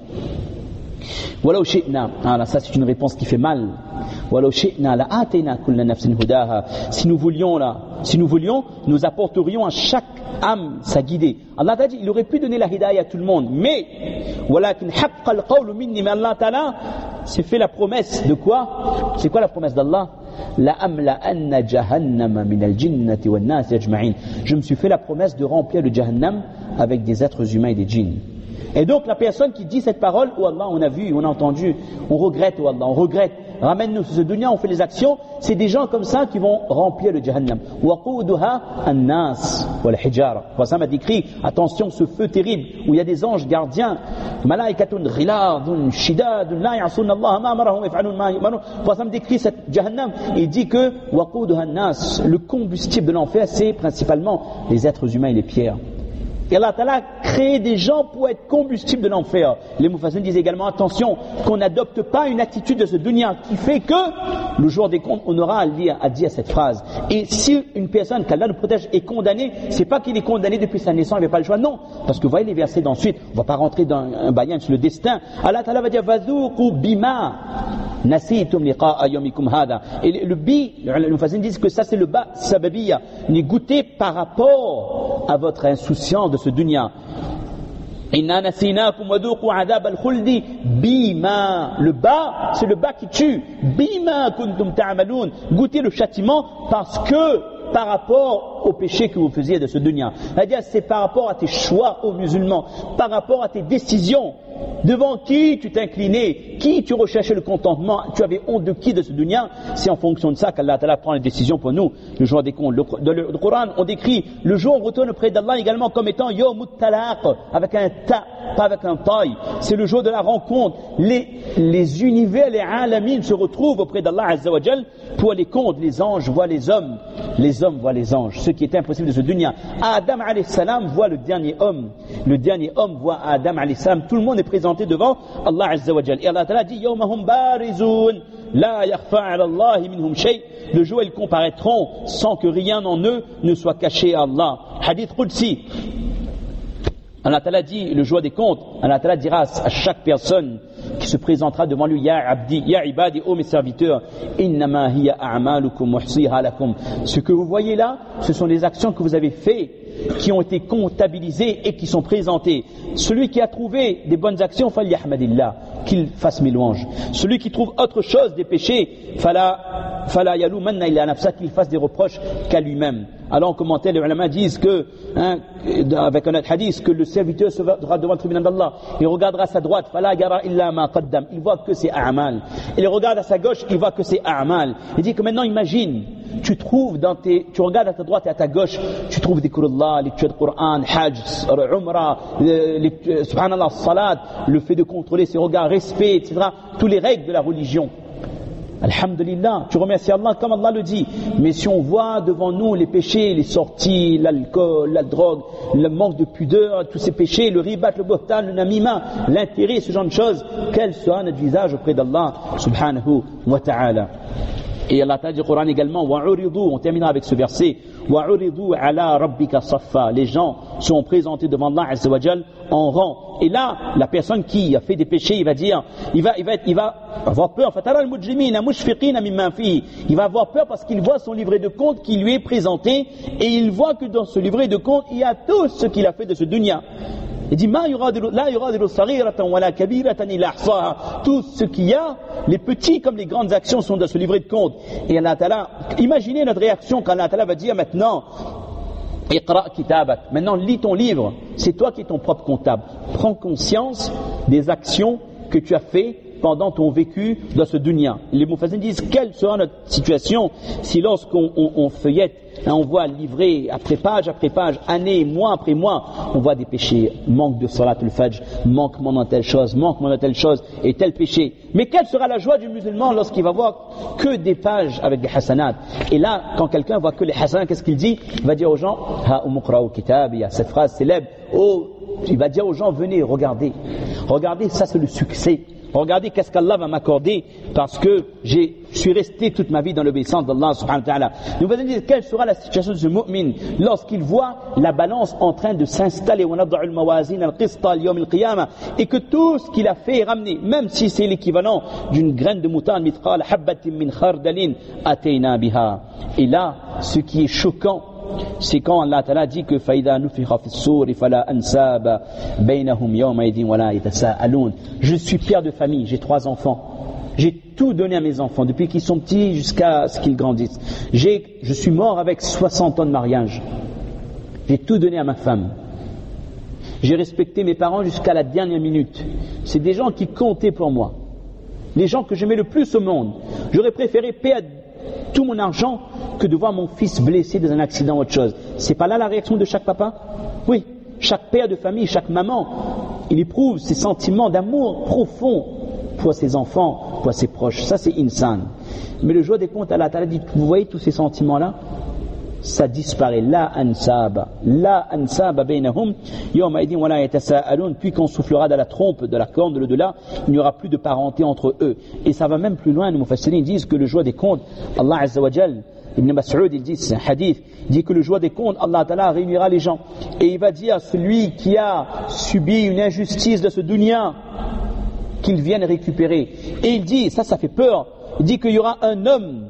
Walau shi'na, alors ça c'est une réponse qui fait mal. Walau shi'na la atayna kulla nafsin hudaha. Si nous voulions là, si nous voulions, nous apporterions à chaque âme sa guidée. Allah t'a dit, il aurait pu donner la hidayah à tout le monde, mais walakin haqqa al-qawlu minni, mais Allah Ta'ala s'est fait la promesse de quoi? C'est quoi la promesse d'Allah? La amla anna jahannama min al-jinnati wan nas ajma'in. Je me suis fait la promesse de remplir le jahannam avec des êtres humains et des djinns. Et donc la personne qui dit cette parole, oh Allah, on a vu, on a entendu, on regrette, oh Allah, on regrette, ramène-nous sur ce dunya, on fait les actions, c'est des gens comme ça qui vont remplir le jahannam. Waquduha an-nas wal hijara. Ça m'a décrit, attention, ce feu terrible où il y a des anges gardiens, malaikatun ghiladun shidadun la ya'sun Allah ma amarahum yaf'alun ma yu'marun. Ça me décrit cette jahannam, il dit que waquduha an-nas, le combustible de l'enfer, c'est principalement les êtres humains et les pierres. Et Allah Ta'ala a créé des gens pour être combustible de l'enfer. Les mufassirin disent également, attention, qu'on n'adopte pas une attitude de ce dunya qui fait que, le jour des comptes, on aura à, lire, à dire cette phrase. Et si une personne, qu'Allah nous protège, est condamnée, c'est pas qu'il est condamné depuis sa naissance, il n'avait pas le choix, non. Parce que vous voyez les versets d'ensuite, on ne va pas rentrer dans un bayan sur le destin. Allah Ta'ala va dire, Vazouqu bima nasitum liqa'a yawmikum hada. Et le bi, les mufassirin disent que ça c'est le ba sababiyya, n'est goûté par rapport à votre insouciance de ce dunya. Inna nasinakum waduqu adab al-khuldi bima. Le bas, c'est le bas qui tue. Bima kuntum ta'malun. Goûtez le châtiment parce que par rapport au péché que vous faisiez de ce dunya. C'est-à-dire, c'est par rapport à tes choix aux musulmans, par rapport à tes décisions. Devant qui tu t'inclinais, qui tu recherchais le contentement, tu avais honte de qui de ce dunya. C'est en fonction de ça qu'Allah Ta'ala prend les décisions pour nous, le jour des comptes. Dans le, le Coran, on décrit le jour où on retourne auprès d'Allah également comme étant Yawmut Talaq, avec un ta, pas avec un taille. C'est le jour de la rencontre. Les, les univers, les alamin se retrouvent auprès d'Allah Azza wa Jal pour les comptes. Les anges voient les hommes, les hommes voient les anges, ce qui est impossible de ce dunya. Adam alayhi salam voit le dernier homme, le dernier homme voit Adam alayhi salam. Tout le monde est présenté devant Allah Azza wa Jal. Et Allah Ta'ala dit Yawmahum barizun la yakhfa 'ala Allah minhum shay. Le jour ils comparaîtront sans que rien en eux ne soit caché à Allah. Hadith Qudsi. Allah Ta'ala dit le jour des comptes, Allah Ta'ala dira à chaque personne qui se présentera devant lui, Ya Abdi, Ya Ibadi, ô mes serviteurs, Innama hiya a'malukum muhsiha lakum. Ce que vous voyez là, ce sont les actions que vous avez faites qui ont été comptabilisés et qui sont présentés. Celui qui a trouvé des bonnes actions, falyahmadillah, qu'il fasse mes louanges. Celui qui trouve autre chose des péchés, fala fala yalumanna illa nafsa, qu'il fasse des reproches qu'à lui-même. Alors en commentaire, les ulama disent que, hein, avec un autre hadith, que le serviteur sera devant le tribunal d'Allah, il regardera à sa droite, fala yara illa ma qaddam, il voit que c'est a'mal. Il regarde à sa gauche, il voit que c'est a'mal. Il dit que maintenant imagine, tu trouves dans tes, tu regardes à ta droite et à ta gauche, tu trouves des Qur'an, lecture de Qur'an, Hajj, Umrah, subhanallah, salat, le fait de contrôler ses regards, respect, et cetera, tous les règles de la religion. Alhamdulillah, tu remercies Allah comme Allah le dit. Mais si on voit devant nous les péchés, les sorties, l'alcool, la drogue, le manque de pudeur, tous ces péchés, le ribat, le bohtan, le namima, l'intérêt, ce genre de choses, quel sera notre visage auprès d'Allah subhanahu wa ta'ala? Et Allah Ta'ala dit au Coran également, on terminera avec ce verset, ala rabbika saffa. Les gens sont présentés devant Allah Azza wa Jal en rang. Et là, la personne qui a fait des péchés, il va dire, il va, il va, il va avoir peur. Il va avoir peur parce qu'il voit son livret de compte qui lui est présenté et il voit que dans ce livret de compte, il y a tout ce qu'il a fait de ce dunya. Il dit, tout ce qu'il y a, les petits comme les grandes actions sont dans ce livret de compte. Et Allah Ta'ala, imaginez notre réaction quand Allah Ta'ala va dire maintenant, Iqra kitabak, maintenant lis ton livre, c'est toi qui es ton propre comptable. Prends conscience des actions que tu as fait pendant ton vécu dans ce dunya. Les Mufassirin disent, quelle sera notre situation si lorsqu'on on, on feuillette, hein, on voit livrer après page après page, année, mois après mois, on voit des péchés, manque de salat al-fajr, manquement dans telle chose, manquement dans telle chose et tel péché. Mais quelle sera la joie du musulman lorsqu'il va voir que des pages avec des hasanat? Et là, quand quelqu'un voit que les hasanat, qu'est-ce qu'il dit? Il va dire aux gens, ha umuqra'u kitab, il y a cette phrase célèbre, oh, il va dire aux gens, venez, regardez, regardez, ça c'est le succès. Regardez qu'est-ce qu'Allah va m'accorder parce que je suis resté toute ma vie dans l'obéissance d'Allah subhanahu wa ta'ala. Nous allons dire quelle sera la situation de ce mu'min lorsqu'il voit la balance en train de s'installer et que tout ce qu'il a fait est ramené, même si c'est l'équivalent d'une graine de moutarde, et là, ce qui est choquant, c'est quand Allah Ta'ala dit que faïda nufikha fi s-sur fala ansaba bainahum yawma idin wala yatasaalun. Je suis père de famille, j'ai trois enfants. J'ai tout donné à mes enfants depuis qu'ils sont petits jusqu'à ce qu'ils grandissent. J'ai, je suis mort avec soixante ans de mariage. J'ai tout donné à ma femme. J'ai respecté mes parents jusqu'à la dernière minute. C'est des gens qui comptaient pour moi. Les gens que j'aimais le plus au monde. J'aurais préféré perdre tout mon argent que de voir mon fils blessé dans un accident ou autre chose. C'est pas là la réaction de chaque papa? Oui, chaque père de famille, chaque maman, il éprouve ces sentiments d'amour profond pour ses enfants, pour ses proches. Ça c'est insan. Mais le jour des comptes, Allah Ta'ala dit, vous voyez tous ces sentiments-là, ça disparaît. La ansaba, la ansaba bainahum yawma idin wala yatasaalun. Puis qu'on soufflera dans la trompe, de la corne de l'au-delà, il n'y aura plus de parenté entre eux. Et ça va même plus loin. Les Mufassirin disent que le jour des comptes, Allah Azza wa Jal, Ibn Mas'ud, il dit, c'est un hadith, il dit que le jour des comptes, Allah Ta'ala réunira les gens et il va dire à celui qui a subi une injustice de ce dunya qu'il vienne récupérer. Et il dit, ça ça fait peur, il dit qu'il y aura un homme,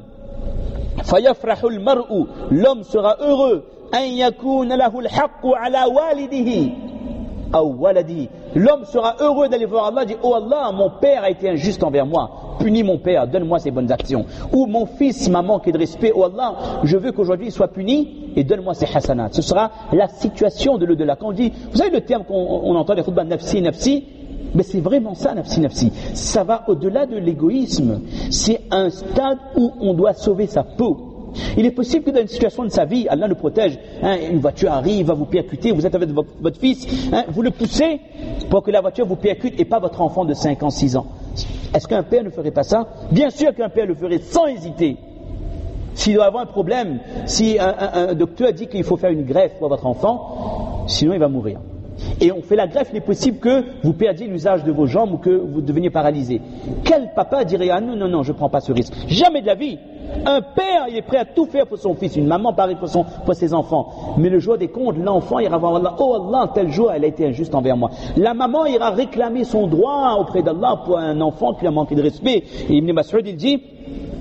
fayafrahul mar'u, l'homme sera heureux, an yakuna lahu al-haqqu ala walidihi aw waladihi. L'homme sera heureux d'aller voir Allah, dit, oh Allah, mon père a été injuste envers moi, punis mon père, donne-moi ses bonnes actions. Ou mon fils m'a manqué de respect, oh Allah, je veux qu'aujourd'hui il soit puni et donne-moi ses hasanats. Ce sera la situation de l'au-delà. Quand on dit, vous savez le terme qu'on on entend les khutbah nafsi nafsi, mais c'est vraiment ça, nafsi nafsi. Ça va au-delà de l'égoïsme. C'est un stade où on doit sauver sa peau. Il est possible que dans une situation de sa vie, Allah le protège, hein, une voiture arrive, va vous percuter, vous êtes avec votre, votre fils, hein, vous le poussez pour que la voiture vous percute et pas votre enfant de cinq ans, six ans. Est-ce qu'un père ne ferait pas ça? Bien sûr qu'un père le ferait sans hésiter. S'il doit avoir un problème, si un, un, un docteur dit qu'il faut faire une greffe pour votre enfant, sinon il va mourir. Et on fait la greffe, il est possible que vous perdiez l'usage de vos jambes ou que vous deveniez paralysé. Quel papa dirait, ah non, non, non, je ne prends pas ce risque? Jamais de la vie. Un père, il est prêt à tout faire pour son fils, une maman pareil pour, son, pour ses enfants. Mais le jour des comptes, l'enfant ira voir Allah, oh Allah, tel jour elle a été injuste envers moi. La maman ira réclamer son droit auprès d'Allah pour un enfant qui a manqué de respect. Et Ibn Mas'ud il dit,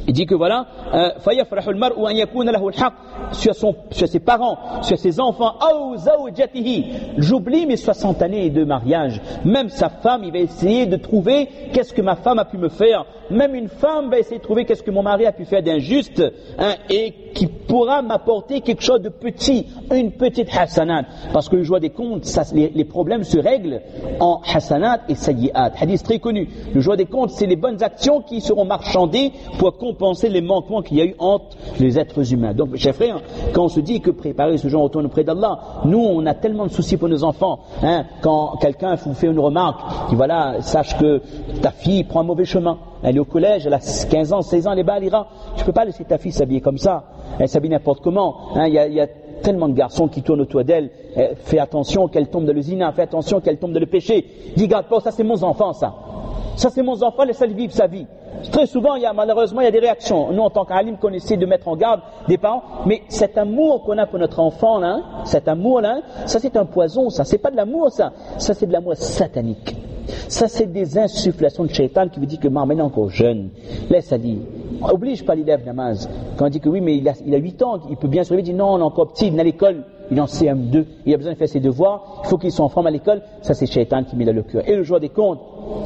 Il dit que voilà, فَيَفْرَحُ الْمَرْءُ أَنْ يَكُونَ لَهُ الْحَقِّ sur, son, sur ses parents, sur ses enfants. أَوْ زَوْجَتِهِ J'oublie mes soixante années de mariage. Même sa femme, il va essayer de trouver qu'est-ce que ma femme a pu me faire. Même une femme va essayer de trouver qu'est-ce que mon mari a pu faire d'injuste, hein, et qui pourra m'apporter quelque chose de petit, une petite hasanat. Parce que le joie des comptes, ça, les, les problèmes se règlent en hasanat et sayyi'at. Hadith très connu. Le joie des comptes, c'est les bonnes actions qui seront marchandées pour compenser les manquements qu'il y a eu entre les êtres humains. Donc, chers frères, quand on se dit que préparer ce genre retourne auprès d'Allah, nous, on a tellement de soucis pour nos enfants. Hein, quand quelqu'un vous fait une remarque, dit voilà, sache que ta fille prend un mauvais chemin. Elle est au collège, elle a quinze ans, seize ans, elle est bas, elle ira. Tu ne peux pas laisser ta fille s'habiller comme ça. Elle s'habille n'importe comment. Hein, il y a, il y a tellement de garçons qui tournent autour d'elle. Eh, fais attention qu'elle tombe dans le zina, fais attention qu'elle tombe dans le péché. Dis, garde pas, ça c'est mon enfant, ça. Ça c'est mon enfant, laisse-le vivre sa vie. Très souvent, il y a, malheureusement, il y a des réactions. Nous, en tant qu'alim, qu'on essaie de mettre en garde des parents. Mais cet amour qu'on a pour notre enfant, là, cet amour-là, ça c'est un poison, ça. C'est pas de l'amour, ça. Ça c'est de l'amour satanique. Ça, c'est des insufflations de shaitan qui vous dit que maintenant il est encore jeune. Laisse, ça dit. Oblige pas l'élève namaz. Quand on dit que oui, mais il a, il a huit ans, il peut bien se réveiller, il dit non, on est encore petit, il est à l'école, il est en C M deux, il a besoin de faire ses devoirs, il faut qu'il soit en forme à l'école. Ça, c'est shaitan qui met dans le cœur. Et le jour des comptes,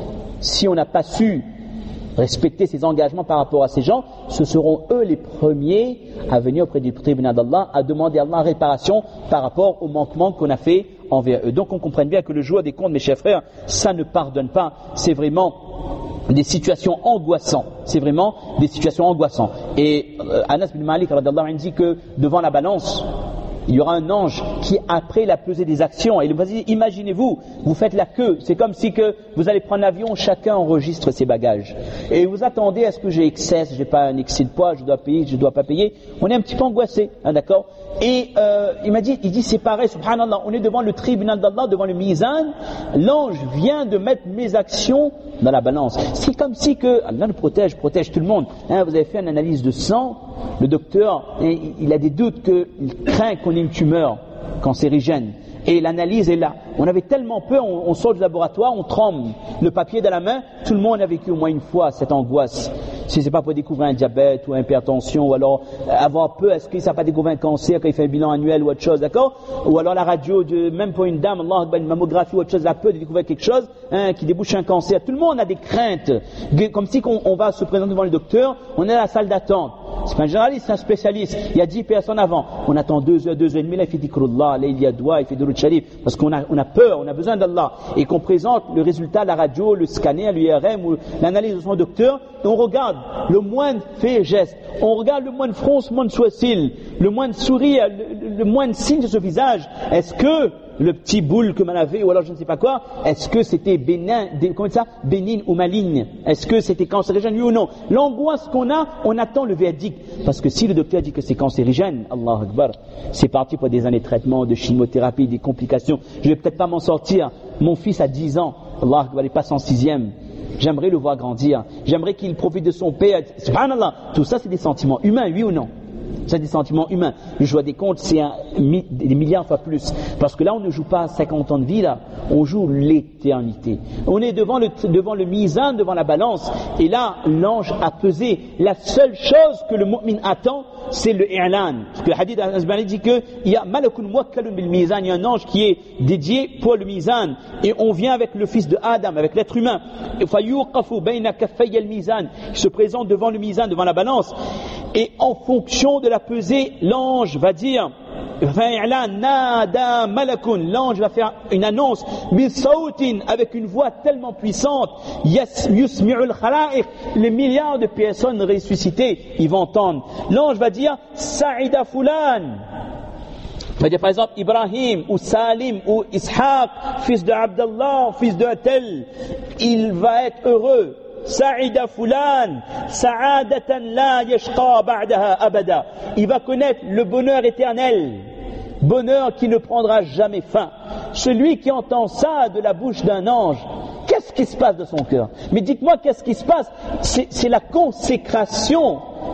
si on n'a pas su respecter ses engagements par rapport à ces gens, ce seront eux les premiers à venir auprès du tribunal d'Allah, à demander à Allah réparation par rapport au manquement qu'on a fait envers eux. Donc on comprenne bien que le jour des comptes, mes chers frères, ça ne pardonne pas. C'est vraiment des situations angoissantes. C'est vraiment des situations angoissantes. Et euh, Anas bin Malik radhiyallahu anhu dit que devant la balance, il y aura un ange qui, après, la pesée des actions. Et il va dire, imaginez-vous, vous faites la queue. C'est comme si que vous allez prendre l'avion, chacun enregistre ses bagages. Et vous attendez, est-ce que j'ai excès, j'ai pas un excès de poids, je dois payer, je dois pas payer. On est un petit peu angoissé, hein, d'accord? Et euh, il m'a dit, il dit, c'est pareil, subhanallah, on est devant le tribunal d'Allah, devant le mizan. L'ange vient de mettre mes actions dans la balance. C'est comme si que, Allah nous protège, protège tout le monde. Hein, vous avez fait une analyse de sang, le docteur, il a des doutes qu'il craint qu'on ait une tumeur cancérigène. Et l'analyse est là. On avait tellement peur, on, on sort du laboratoire, on tremble, le papier dans la main. Tout le monde a vécu au moins une fois cette angoisse. Si c'est pas pour découvrir un diabète ou une hypertension, ou alors avoir peur, est-ce qu'il ne s'est pas découvert un cancer quand il fait un bilan annuel ou autre chose, d'accord? Ou alors la radio, de, même pour une dame, Allah, une mammographie ou autre chose, la peur de découvrir quelque chose hein, qui débouche un cancer. Tout le monde a des craintes, comme si on, on va se présenter devant le docteur, on est à la salle d'attente. C'est pas un généraliste, c'est un spécialiste. Il y a dix personnes avant. On attend deux heures, deux heures et demie, là il fait dhikrullah, là il y a doigt, il fait durud sharif, parce qu'on a, on a peur, on a besoin d'Allah. Et qu'on présente le résultat, la radio, le scanner, l'U R M ou l'analyse de son docteur, et on regarde le moindre fait geste, on regarde le moindre froncement de sourcil, le moindre sourire, le, le, le moindre signe de ce visage. Est-ce que le petit boule que m'en avait, ou alors je ne sais pas quoi, est-ce que c'était bénin, comment ça, bénigne ou maligne? Est-ce que c'était cancérigène, oui ou non? L'angoisse qu'on a, on attend le verdict. Parce que si le docteur dit que c'est cancérigène, Allah Akbar, c'est parti pour des années de traitement, de chimiothérapie, des complications. Je vais peut-être pas m'en sortir. Mon fils a dix ans, Allah Akbar, il passe en sixième. J'aimerais le voir grandir. J'aimerais qu'il profite de son père. Subhanallah. Tout ça, c'est des sentiments humains, oui ou non? C'est des sentiments humains. Le joie des comptes, c'est un, des milliards fois plus. Parce que là, on ne joue pas cinquante ans de vie, là. On joue l'éternité. On est devant le, devant le mizan, devant la balance. Et là, l'ange a pesé. La seule chose que le mu'min attend, c'est le i'lan. Parce que le hadith d'Al-Azbani dit qu'il y a malakun muwakkalun bil mizan. Il y a un ange qui est dédié pour le mizan. Et on vient avec le fils de Adam, avec l'être humain. Il se présente devant le mizan, devant la balance. Et en fonction de la pesée, l'ange va dire, l'ange va faire une annonce, avec une voix tellement puissante, les milliards de personnes ressuscitées, ils vont entendre. L'ange va dire, Sa'ida Fulan. On va dire par exemple Ibrahim ou Salim ou Ishaq, fils de Abdallah, fils de tel, il va être heureux. Sa'ida Fulan, Sa'adatan la yashqa ba'daha abada. Il va connaître le bonheur éternel, bonheur qui ne prendra jamais fin. Celui qui entend ça de la bouche d'un ange, qu'est-ce qui se passe de son cœur? Mais dites-moi, qu'est-ce qui se passe? C'est, c'est la consécration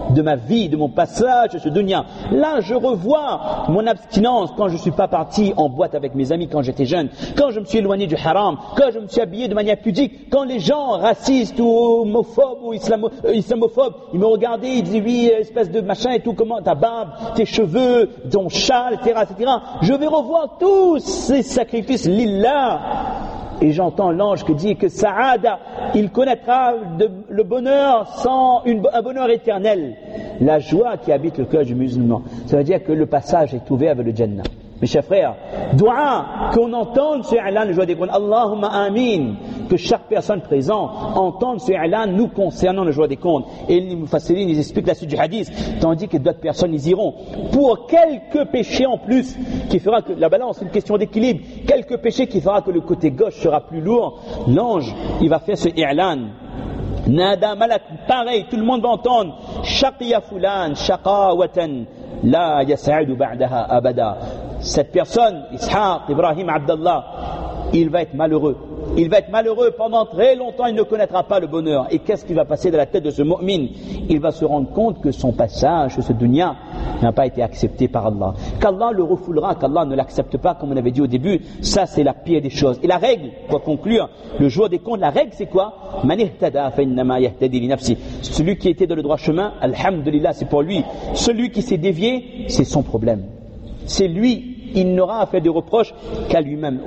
de ma vie, de mon passage de ce dunya. Là, je revois mon abstinence quand je ne suis pas parti en boîte avec mes amis quand j'étais jeune, quand je me suis éloigné du haram, quand je me suis habillé de manière pudique, quand les gens racistes ou homophobes ou islamo, euh, islamophobes, ils me regardaient, ils disaient oui, espèce de machin et tout, comment ta barbe, tes cheveux, ton châle, et cetera, et cetera. Je vais revoir tous ces sacrifices lillah. Et j'entends l'ange qui dit que Saada, il connaîtra de, le bonheur sans une, un bonheur éternel. La joie qui habite le cœur du musulman. Ça veut dire que le passage est ouvert vers le Jannah. Mes chers frères, doua, qu'on entende ce i'lan, le joie des comptes. Allahumma amin. Que chaque personne présente entende ce i'lan nous concernant le joie des comptes. Et les mufassirin, ils expliquent la suite du hadith, tandis que d'autres personnes, ils iront. Pour quelques péchés en plus, qui fera que, la balance, c'est une question d'équilibre, quelques péchés qui fera que le côté gauche sera plus lourd, l'ange, il va faire ce i'lan. Nada malak, pareil, tout le monde va entendre. Shaqiya fulan, shaqawatan, la yas'adu ba'daha abada. Cette personne, Ishaq, Ibrahim, Abdallah, il va être malheureux. Il va être malheureux pendant très longtemps, il ne connaîtra pas le bonheur. Et qu'est-ce qui va passer dans la tête de ce mu'min? Il va se rendre compte que son passage, ce dunya, n'a pas été accepté par Allah. Qu'Allah le refoulera, qu'Allah ne l'accepte pas, comme on avait dit au début, ça c'est la pire des choses. Et la règle, pour conclure, le jour des comptes, la règle c'est quoi? Man ihtada fa innama yahtadi li nafsi. Celui qui était dans le droit chemin, alhamdulillah, c'est pour lui. Celui qui s'est dévié, c'est son problème. C'est lui, il n'aura à faire des reproches qu'à lui-même.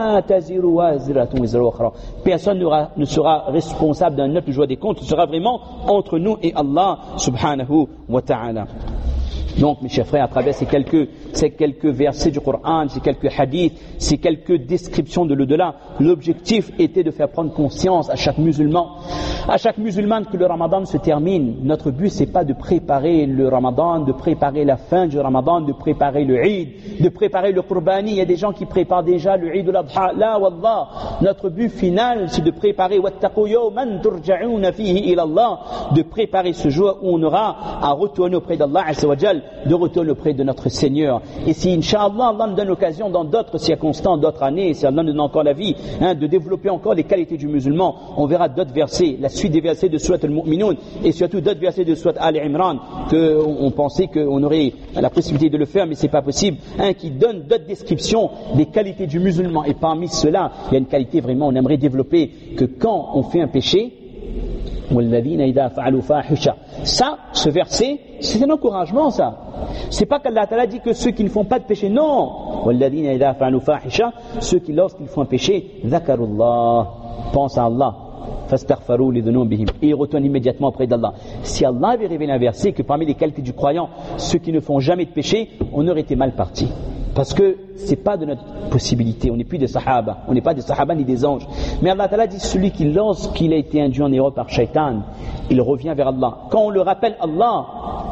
Personne ne sera responsable d'un autre joie des comptes, ce sera vraiment entre nous et Allah subhanahu wa ta'ala. Donc, mes chers frères, à travers ces quelques, ces quelques versets du Coran, ces quelques hadiths, ces quelques descriptions de l'au-delà, l'objectif était de faire prendre conscience à chaque musulman, à chaque musulmane que le Ramadan se termine. Notre but, c'est pas de préparer le Ramadan, de préparer la fin du Ramadan, de préparer le Eid, de préparer le Qurbani. Il y a des gens qui préparent déjà le Eid al-Adha. La wallah. Notre but final, c'est de préparer wattaqu yawman turja'una fihi ila Allah, de préparer ce jour où on aura à retourner auprès d'Allah azza wa jal, de retourner auprès de notre Seigneur. Et si, Inch'Allah, Allah nous donne l'occasion dans d'autres circonstances, d'autres années, si Allah nous donne encore la vie, hein, de développer encore les qualités du musulman, on verra d'autres versets, la suite des versets de Surat al-Mu'minun, et surtout d'autres versets de Surat Al-Imran, qu'on pensait qu'on aurait la possibilité de le faire, mais c'est pas possible, hein, qui donnent d'autres descriptions des qualités du musulman. Et parmi cela, il y a une qualité vraiment, on aimerait développer, que quand on fait un péché, ça, ce verset, c'est un encouragement, ça. C'est pas qu'Allah Ta'ala dit que ceux qui ne font pas de péché, non. Ceux qui, lorsqu'ils font un péché, dhakarullah, pensent à Allah. Et ils retournent immédiatement auprès d'Allah. Si Allah avait révélé un verset que parmi les qualités du croyant, ceux qui ne font jamais de péché, on aurait été mal parti. Parce que c'est pas de notre possibilité, on n'est plus des sahaba, on n'est pas des sahaba ni des anges. Mais Allah Ta'ala dit celui qui, lorsqu'il a été induit en erreur par Shaitan, il revient vers Allah. Quand on le rappelle Allah,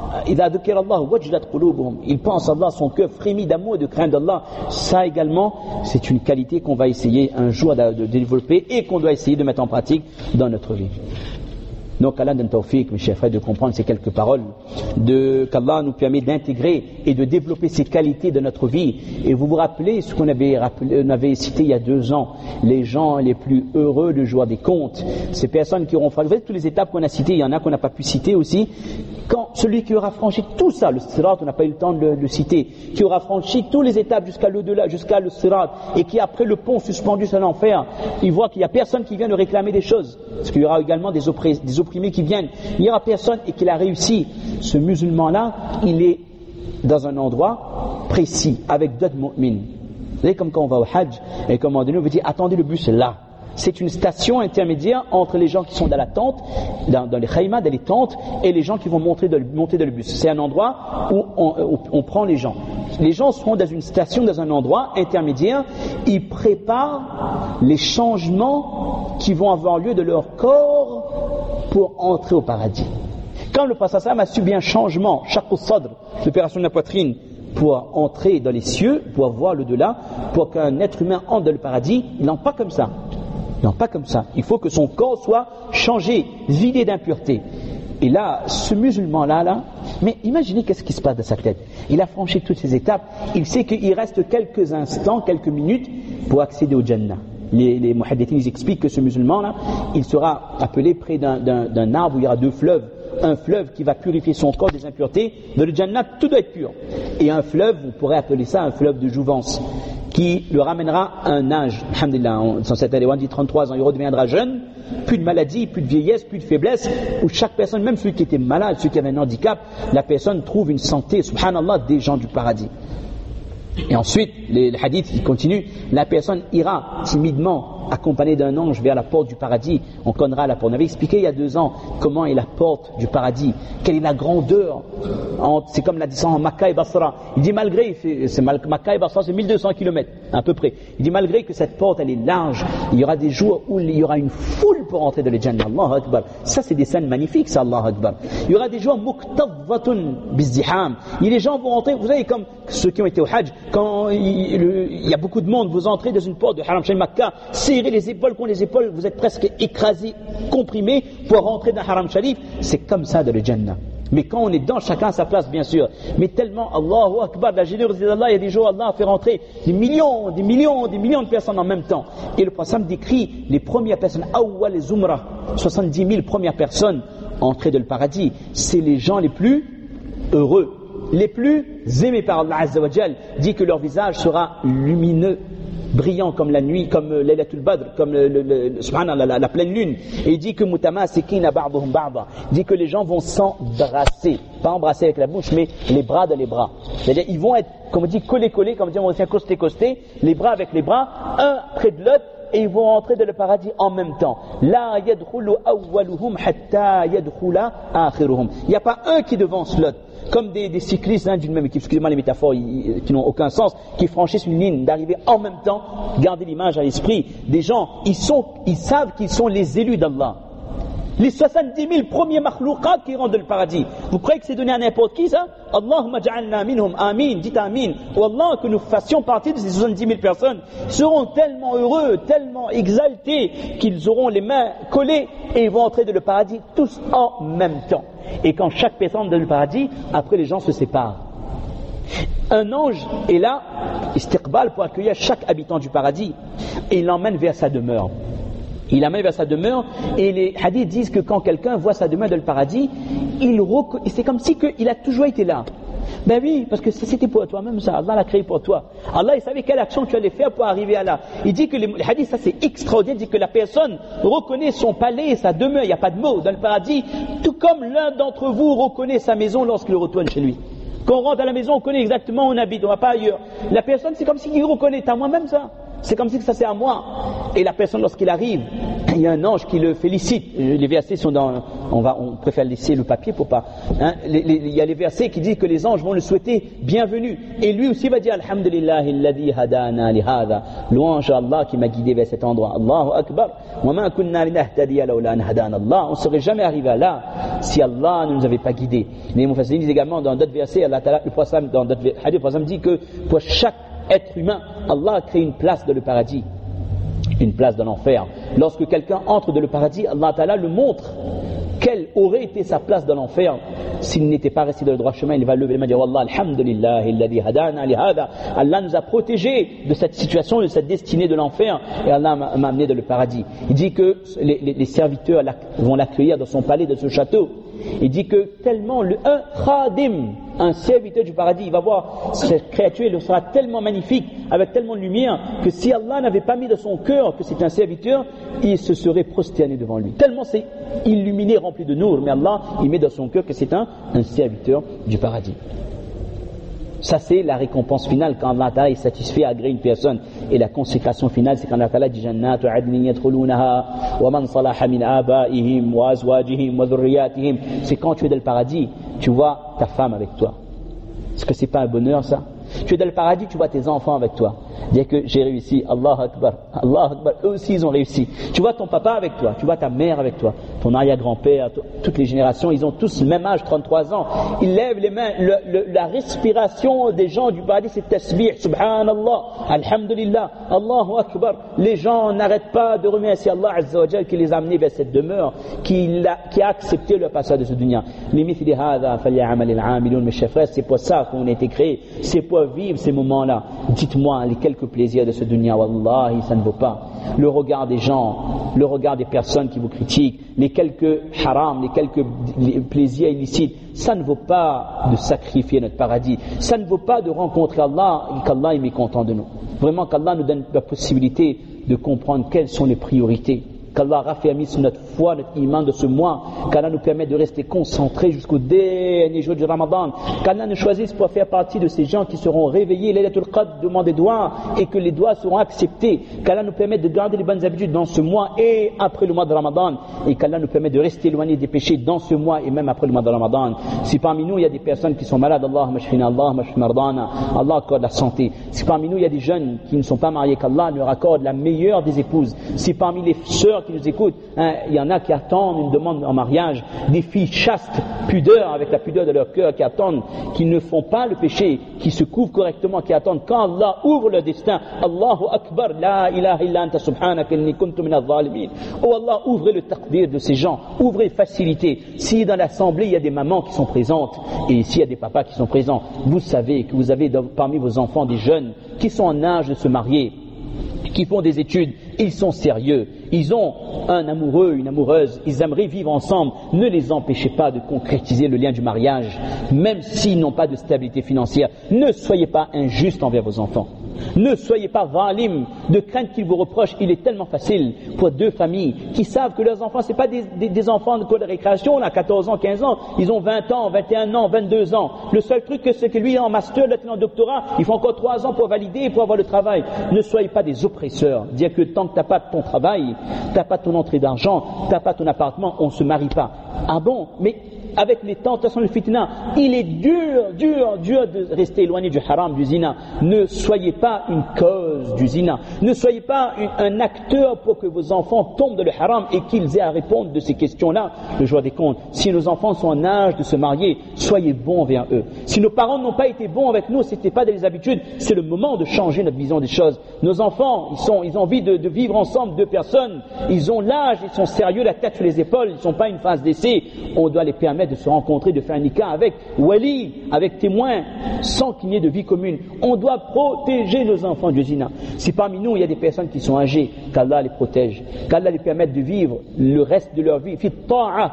il pense à Allah, son cœur frémit d'amour et de crainte d'Allah. Ça également, c'est une qualité qu'on va essayer un jour de, de développer et qu'on doit essayer de mettre en pratique dans notre vie. Donc Allah donne tawfiq, mes chers frères, de comprendre ces quelques paroles, de, qu'Allah nous permet d'intégrer et de développer ces qualités de notre vie. Et vous vous rappelez ce qu'on avait, rappelé, on avait cité il y a deux ans, les gens les plus heureux du jour des comptes, ces personnes qui auront franchi, vous voyez toutes les étapes qu'on a citées, il y en a qu'on n'a pas pu citer aussi, quand celui qui aura franchi tout ça, le sirat, on n'a pas eu le temps de le, de le citer, qui aura franchi toutes les étapes jusqu'à l'au-delà, jusqu'à le sirat, et qui après le pont suspendu sur l'enfer, il voit qu'il n'y a personne qui vient de réclamer des choses, parce qu'il y aura également des, oppré- des opprimés qui viennent, il n'y aura personne et qu'il a réussi. Ce musulman-là, il est dans un endroit précis, avec d'autres mu'mins. Vous savez, comme quand on va au Hajj, et comme on nous veut dire, attendez, le bus est là. C'est une station intermédiaire entre les gens qui sont dans la tente, dans, dans les khaymas, dans les tentes, et les gens qui vont monter dans le, monter dans le bus. C'est un endroit où on, où on prend les gens. Les gens seront dans une station, dans un endroit intermédiaire, ils préparent les changements qui vont avoir lieu de leur corps pour entrer au paradis. Quand le prophète a subi un changement, shaqq as-sadr, l'opération de la poitrine, pour entrer dans les cieux, pour voir l'au-delà, pour qu'un être humain entre dans le paradis, non pas comme ça. Non, pas comme ça. Il faut que son corps soit changé, vidé d'impureté. Et là, ce musulman-là, là, mais imaginez qu'est-ce qui se passe dans sa tête. Il a franchi toutes ces étapes. Il sait qu'il reste quelques instants, quelques minutes pour accéder au Jannah. Les, les muhaddithins, ils expliquent que ce musulman-là, il sera appelé près d'un, d'un, d'un arbre où il y aura deux fleuves, un fleuve qui va purifier son corps des impuretés. Dans le Jannat, tout doit être pur. Et un fleuve, vous pourrez appeler ça un fleuve de jouvence, qui le ramènera à un âge. Alhamdulillah, dans cette année, on dit trente-trois ans, il redeviendra jeune, plus de maladie, plus de vieillesse, plus de faiblesse, où chaque personne, même celui qui était malade, celui qui avait un handicap, la personne trouve une santé, subhanallah, des gens du paradis. Et ensuite, les, les hadiths qui continuent, la personne ira timidement accompagnée d'un ange vers la porte du paradis. On connaîtra la porte. On avait expliqué il y a deux ans comment est la porte du paradis, quelle est la grandeur. C'est comme la distance en Makkah et Basra. Il dit malgré, c'est Makkah et Basra, c'est mille deux cents kilomètres à peu près. Il dit malgré que cette porte elle est large, il y aura des jours où il y aura une foule pour entrer dans le Jannah. Allahu Akbar. Ça c'est des scènes magnifiques, ça, Allahu Akbar. Il y aura des jours muqtadhatun bizdiham. Et les gens vont entrer, vous savez, comme ceux qui ont été au Hajj, quand il, le, il y a beaucoup de monde, vous entrez dans une porte de Haram Sharif Makkah, serrez les épaules contre les épaules, vous êtes presque écrasés, comprimés pour rentrer dans Haram Sharif. C'est comme ça dans le Jannah. Mais quand on est dedans, chacun à sa place, bien sûr. Mais tellement, Allahu Akbar, la générosité d'Allah, il y a des jours, Allah a fait rentrer des millions, des millions, des millions de personnes en même temps. Et le prophète décrit les premières personnes, Awwal et Zumra, soixante-dix mille premières personnes entrées dans le paradis. C'est les gens les plus heureux, les plus aimés par Allah Azza wa Jal. Dit que leur visage sera lumineux, brillant comme la nuit, comme Laylatul Badr, comme le, le, le, subhanallah, la, la pleine lune. Et il dit que mutamasikina ba'duhum ba'da, dit que les gens vont s'embrasser, pas embrasser avec la bouche, mais les bras dans les bras. C'est-à-dire ils vont être, comme on dit, collés collés, comme on dit, on tient costé costé, les bras avec les bras, un près de l'autre, et ils vont entrer dans le paradis en même temps. La yadkhulu awwaluhum hatta yadkhula akhiruhum. Il n'y a pas un qui devance l'autre. Comme des, des cyclistes hein, d'une même équipe, excusez-moi les métaphores ils, qui n'ont aucun sens, qui franchissent une ligne, d'arriver en même temps, gardez l'image à l'esprit, des gens, ils, sont, ils savent qu'ils sont les élus d'Allah. Les soixante-dix mille premiers makhlouqat qui rentrent dans le paradis. Vous croyez que c'est donné à n'importe qui ça? Allahumma ja'alna minhum, amin, dites amin. Ou Allah, que nous fassions partie de ces soixante-dix mille personnes, seront tellement heureux, tellement exaltés, qu'ils auront les mains collées et ils vont entrer dans le paradis tous en même temps. Et quand chaque personne entre dans le paradis, après les gens se séparent. Un ange est là, istiqbal, pour accueillir chaque habitant du paradis et il l'emmène vers sa demeure. Il l'amène vers sa demeure et les hadiths disent que quand quelqu'un voit sa demeure dans le paradis, il rec... c'est comme si que il a toujours été là. Ben oui, parce que c'était pour toi-même ça, Allah l'a créé pour toi. Allah il savait quelle action tu allais faire pour arriver à là. Il dit que les, les hadiths, ça c'est extraordinaire, il dit que la personne reconnaît son palais et sa demeure, il n'y a pas de mots dans le paradis, tout comme l'un d'entre vous reconnaît sa maison lorsqu'il retourne chez lui. Quand on rentre à la maison, on connaît exactement où on habite, on ne va pas ailleurs. La personne, c'est comme s'il reconnaît à moi-même ça. C'est comme si ça c'est à moi. Et la personne, lorsqu'il arrive, il y a un ange qui le félicite. Les versets sont dans... On, va, on préfère laisser le papier pour pas... Hein, les, les, il y a les versets qui disent que les anges vont le souhaiter bienvenue. Et lui aussi va dire Alhamdulillahi alladhi hadana li hadha. Louange à Allah qui m'a guidé vers cet endroit. Allahu Akbar. Wa ma kunna linahtadiya lawla an hadana Allah. On ne serait jamais arrivé à là si Allah ne nous avait pas guidés. Les Mufassirin disent également dans d'autres versets, Allah Ta'ala, le prophète, dans d'autres hadiths, le prophète dit que pour chaque être humain, Allah a créé une place dans le paradis, une place dans l'enfer. Lorsque quelqu'un entre dans le paradis, Allah Ta'ala le montre quelle aurait été sa place dans l'enfer s'il n'était pas resté dans le droit chemin. Il va lever les mains et dire Wallah, alhamdulillah, alladhi hadana li hada. Allah nous a protégés de cette situation, de cette destinée de l'enfer, et Allah m'a amené dans le paradis. Il dit que les, les, les serviteurs vont l'accueillir dans son palais, dans ce château. Il dit que tellement le un khadim, un serviteur du paradis, il va voir cette créature, elle sera tellement magnifique, avec tellement de lumière, que si Allah n'avait pas mis dans son cœur que c'est un serviteur, il se serait prosterné devant lui. Tellement c'est illuminé, rempli de nour, mais Allah, il met dans son cœur que c'est un, un serviteur du paradis. Ça c'est la récompense finale quand Allah Ta'ala est satisfait à agréer une personne. Et la consécration finale c'est quand Allah Ta'ala dit Jannatu adnin yadkhulunaha wa man salaha min abaihim wa azwajihim wa dhurriyyatihim. C'est quand tu es dans le paradis, tu vois ta femme avec toi. Est-ce que c'est pas un bonheur ça? Tu es dans le paradis, tu vois tes enfants avec toi. Dire que j'ai réussi, Allah Akbar, Allah Akbar, eux aussi ils ont réussi. Tu vois ton papa avec toi, tu vois ta mère avec toi, ton arrière-grand-père, toutes les générations, ils ont tous le même âge, trente-trois ans. Ils lèvent les mains, le, le, la respiration des gens du paradis c'est tasbih, subhanallah, alhamdulillah, Allahu Akbar. Les gens n'arrêtent pas de remercier Allah Azza wa Jal qui les a amenés vers cette demeure, qui a, qui a accepté le passage de ce dunya. Limithli hadha falyamal al-amilun, mes chers frères, c'est pour ça qu'on a été créé, c'est pour vivre ces moments-là. Dites-moi, lesquels quelques plaisirs de ce dunya, wallahi, ça ne vaut pas. Le regard des gens, le regard des personnes qui vous critiquent, les quelques haram, les quelques plaisirs illicites, ça ne vaut pas de sacrifier notre paradis. Ça ne vaut pas de rencontrer Allah et qu'Allah est mécontent de nous. Vraiment qu'Allah nous donne la possibilité de comprendre quelles sont les priorités. Qu'Allah raffermisse notre foi, notre iman de ce mois, qu'Allah nous permette de rester concentrés jusqu'au dernier jour du Ramadan, qu'Allah nous choisisse pour faire partie de ces gens qui seront réveillés, Laylatul Qadr, demander doigts, et que les doigts seront acceptés, qu'Allah nous permette de garder les bonnes habitudes dans ce mois et après le mois de Ramadan, et qu'Allah nous permette de rester éloignés des péchés dans ce mois et même après le mois de Ramadan. Si parmi nous il y a des personnes qui sont malades, Allahumma shfina, Allahumma shfi mardana, Allah accorde la santé. Si parmi nous il y a des jeunes qui ne sont pas mariés, qu'Allah leur accorde la meilleure des épouses. Si parmi les sœurs qui nous écoutent, hein, il y en a qui attendent une demande en mariage, des filles chastes, pudeurs, avec la pudeur de leur cœur, qui attendent, qui ne font pas le péché, qui se couvrent correctement, qui attendent quand Allah ouvre leur destin. Allahu Akbar, la ilaha illa anta subhanaka inni kuntu minaz zalimin. Oh Allah, ouvrez le taqdir de ces gens, ouvrez facilité. Si dans l'assemblée il y a des mamans qui sont présentes, et s'il y a des papas qui sont présents, vous savez que vous avez dans, parmi vos enfants des jeunes qui sont en âge de se marier, qui font des études, ils sont sérieux, ils ont un amoureux, une amoureuse, ils aimeraient vivre ensemble. Ne les empêchez pas de concrétiser le lien du mariage, même s'ils n'ont pas de stabilité financière. Ne soyez pas injustes envers vos enfants. Ne soyez pas valim de crainte qu'ils vous reprochent. Il est tellement facile pour deux familles qui savent que leurs enfants, ce n'est pas des, des, des enfants de cours de récréation, on a quatorze ans, quinze ans, ils ont vingt ans, vingt et un ans, vingt-deux ans. Le seul truc, c'est que lui est en master, l'autre est en doctorat, il faut encore trois ans pour valider et pour avoir le travail. Ne soyez pas des oppresseurs. Dire que tant que tu n'as pas ton travail, tu n'as pas ton entrée d'argent, tu n'as pas ton appartement, on ne se marie pas. Ah bon? Mais avec les tentations du fitna, il est dur, dur, dur de rester éloigné du haram, du zina. Ne soyez pas une cause du zina. Ne soyez pas une, un acteur pour que vos enfants tombent dans le haram et qu'ils aient à répondre de ces questions-là, le jour des comptes. Si nos enfants sont en âge de se marier, soyez bons envers eux. Si nos parents n'ont pas été bons avec nous, ce n'était pas des habitudes, c'est le moment de changer notre vision des choses. Nos enfants, ils, sont, ils ont envie de, de vivre ensemble, deux personnes, ils ont l'âge, ils sont sérieux, la tête sur les épaules, ils ne sont pas une phase d'essai. On doit les permettre de se rencontrer, de faire un nikah avec wali, avec témoin, sans qu'il n'y ait de vie commune. On doit protéger nos enfants du zina. Si parmi nous il y a des personnes qui sont âgées, qu'Allah les protège, qu'Allah les permette de vivre le reste de leur vie, fit ta'a,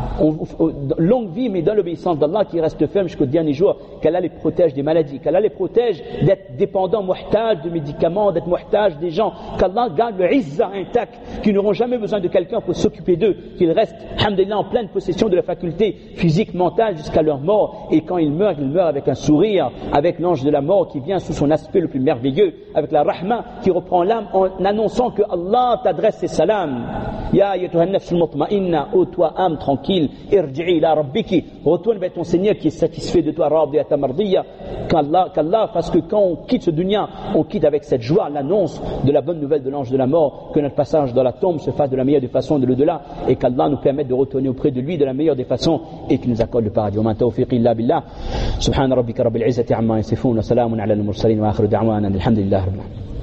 longue vie mais dans l'obéissance d'Allah, qui reste ferme jusqu'au dernier jour, qu'Allah les protège des maladies, qu'Allah les protège d'être dépendants, muhtaj de médicaments, d'être muhtaj des gens, qu'Allah garde le izza intact, qu'ils n'auront jamais besoin de quelqu'un pour s'occuper d'eux, qu'ils restent, alhamdulillah, en pleine possession de la faculté physique, mentale, jusqu'à leur mort. Et quand ils meurent, ils meurent avec un sourire, avec l'ange de la mort qui vient sous son aspect le plus merveilleux, avec la rahma qui reprend l'âme en annonçant que Allah t'adresse ses salams. Ya ayyatuhan nafsul mutma'inna, ô toi âme tranquille, irji'i ila rabbiki, retourne vers ton Seigneur qui est satisfait de toi, radiyatan mardiyya. Qu'Allah, qu'Allah fasse que quand on quitte ce dunya, on quitte avec cette joie l'annonce de la bonne nouvelle de l'ange de la mort, que notre passage dans la tombe se fasse de la meilleure des façons de l'au-delà, et qu'Allah nous permette de retourner auprès de lui de la meilleure des façons, et qu'il nous accorde le paradis. Wa ma tawfiqi illa billah. Subhana rabbika rabbil izzati amma yasifun wa salamun ala al mursalin wa akhiru da'wana alhamdulillahi rabbil alamin.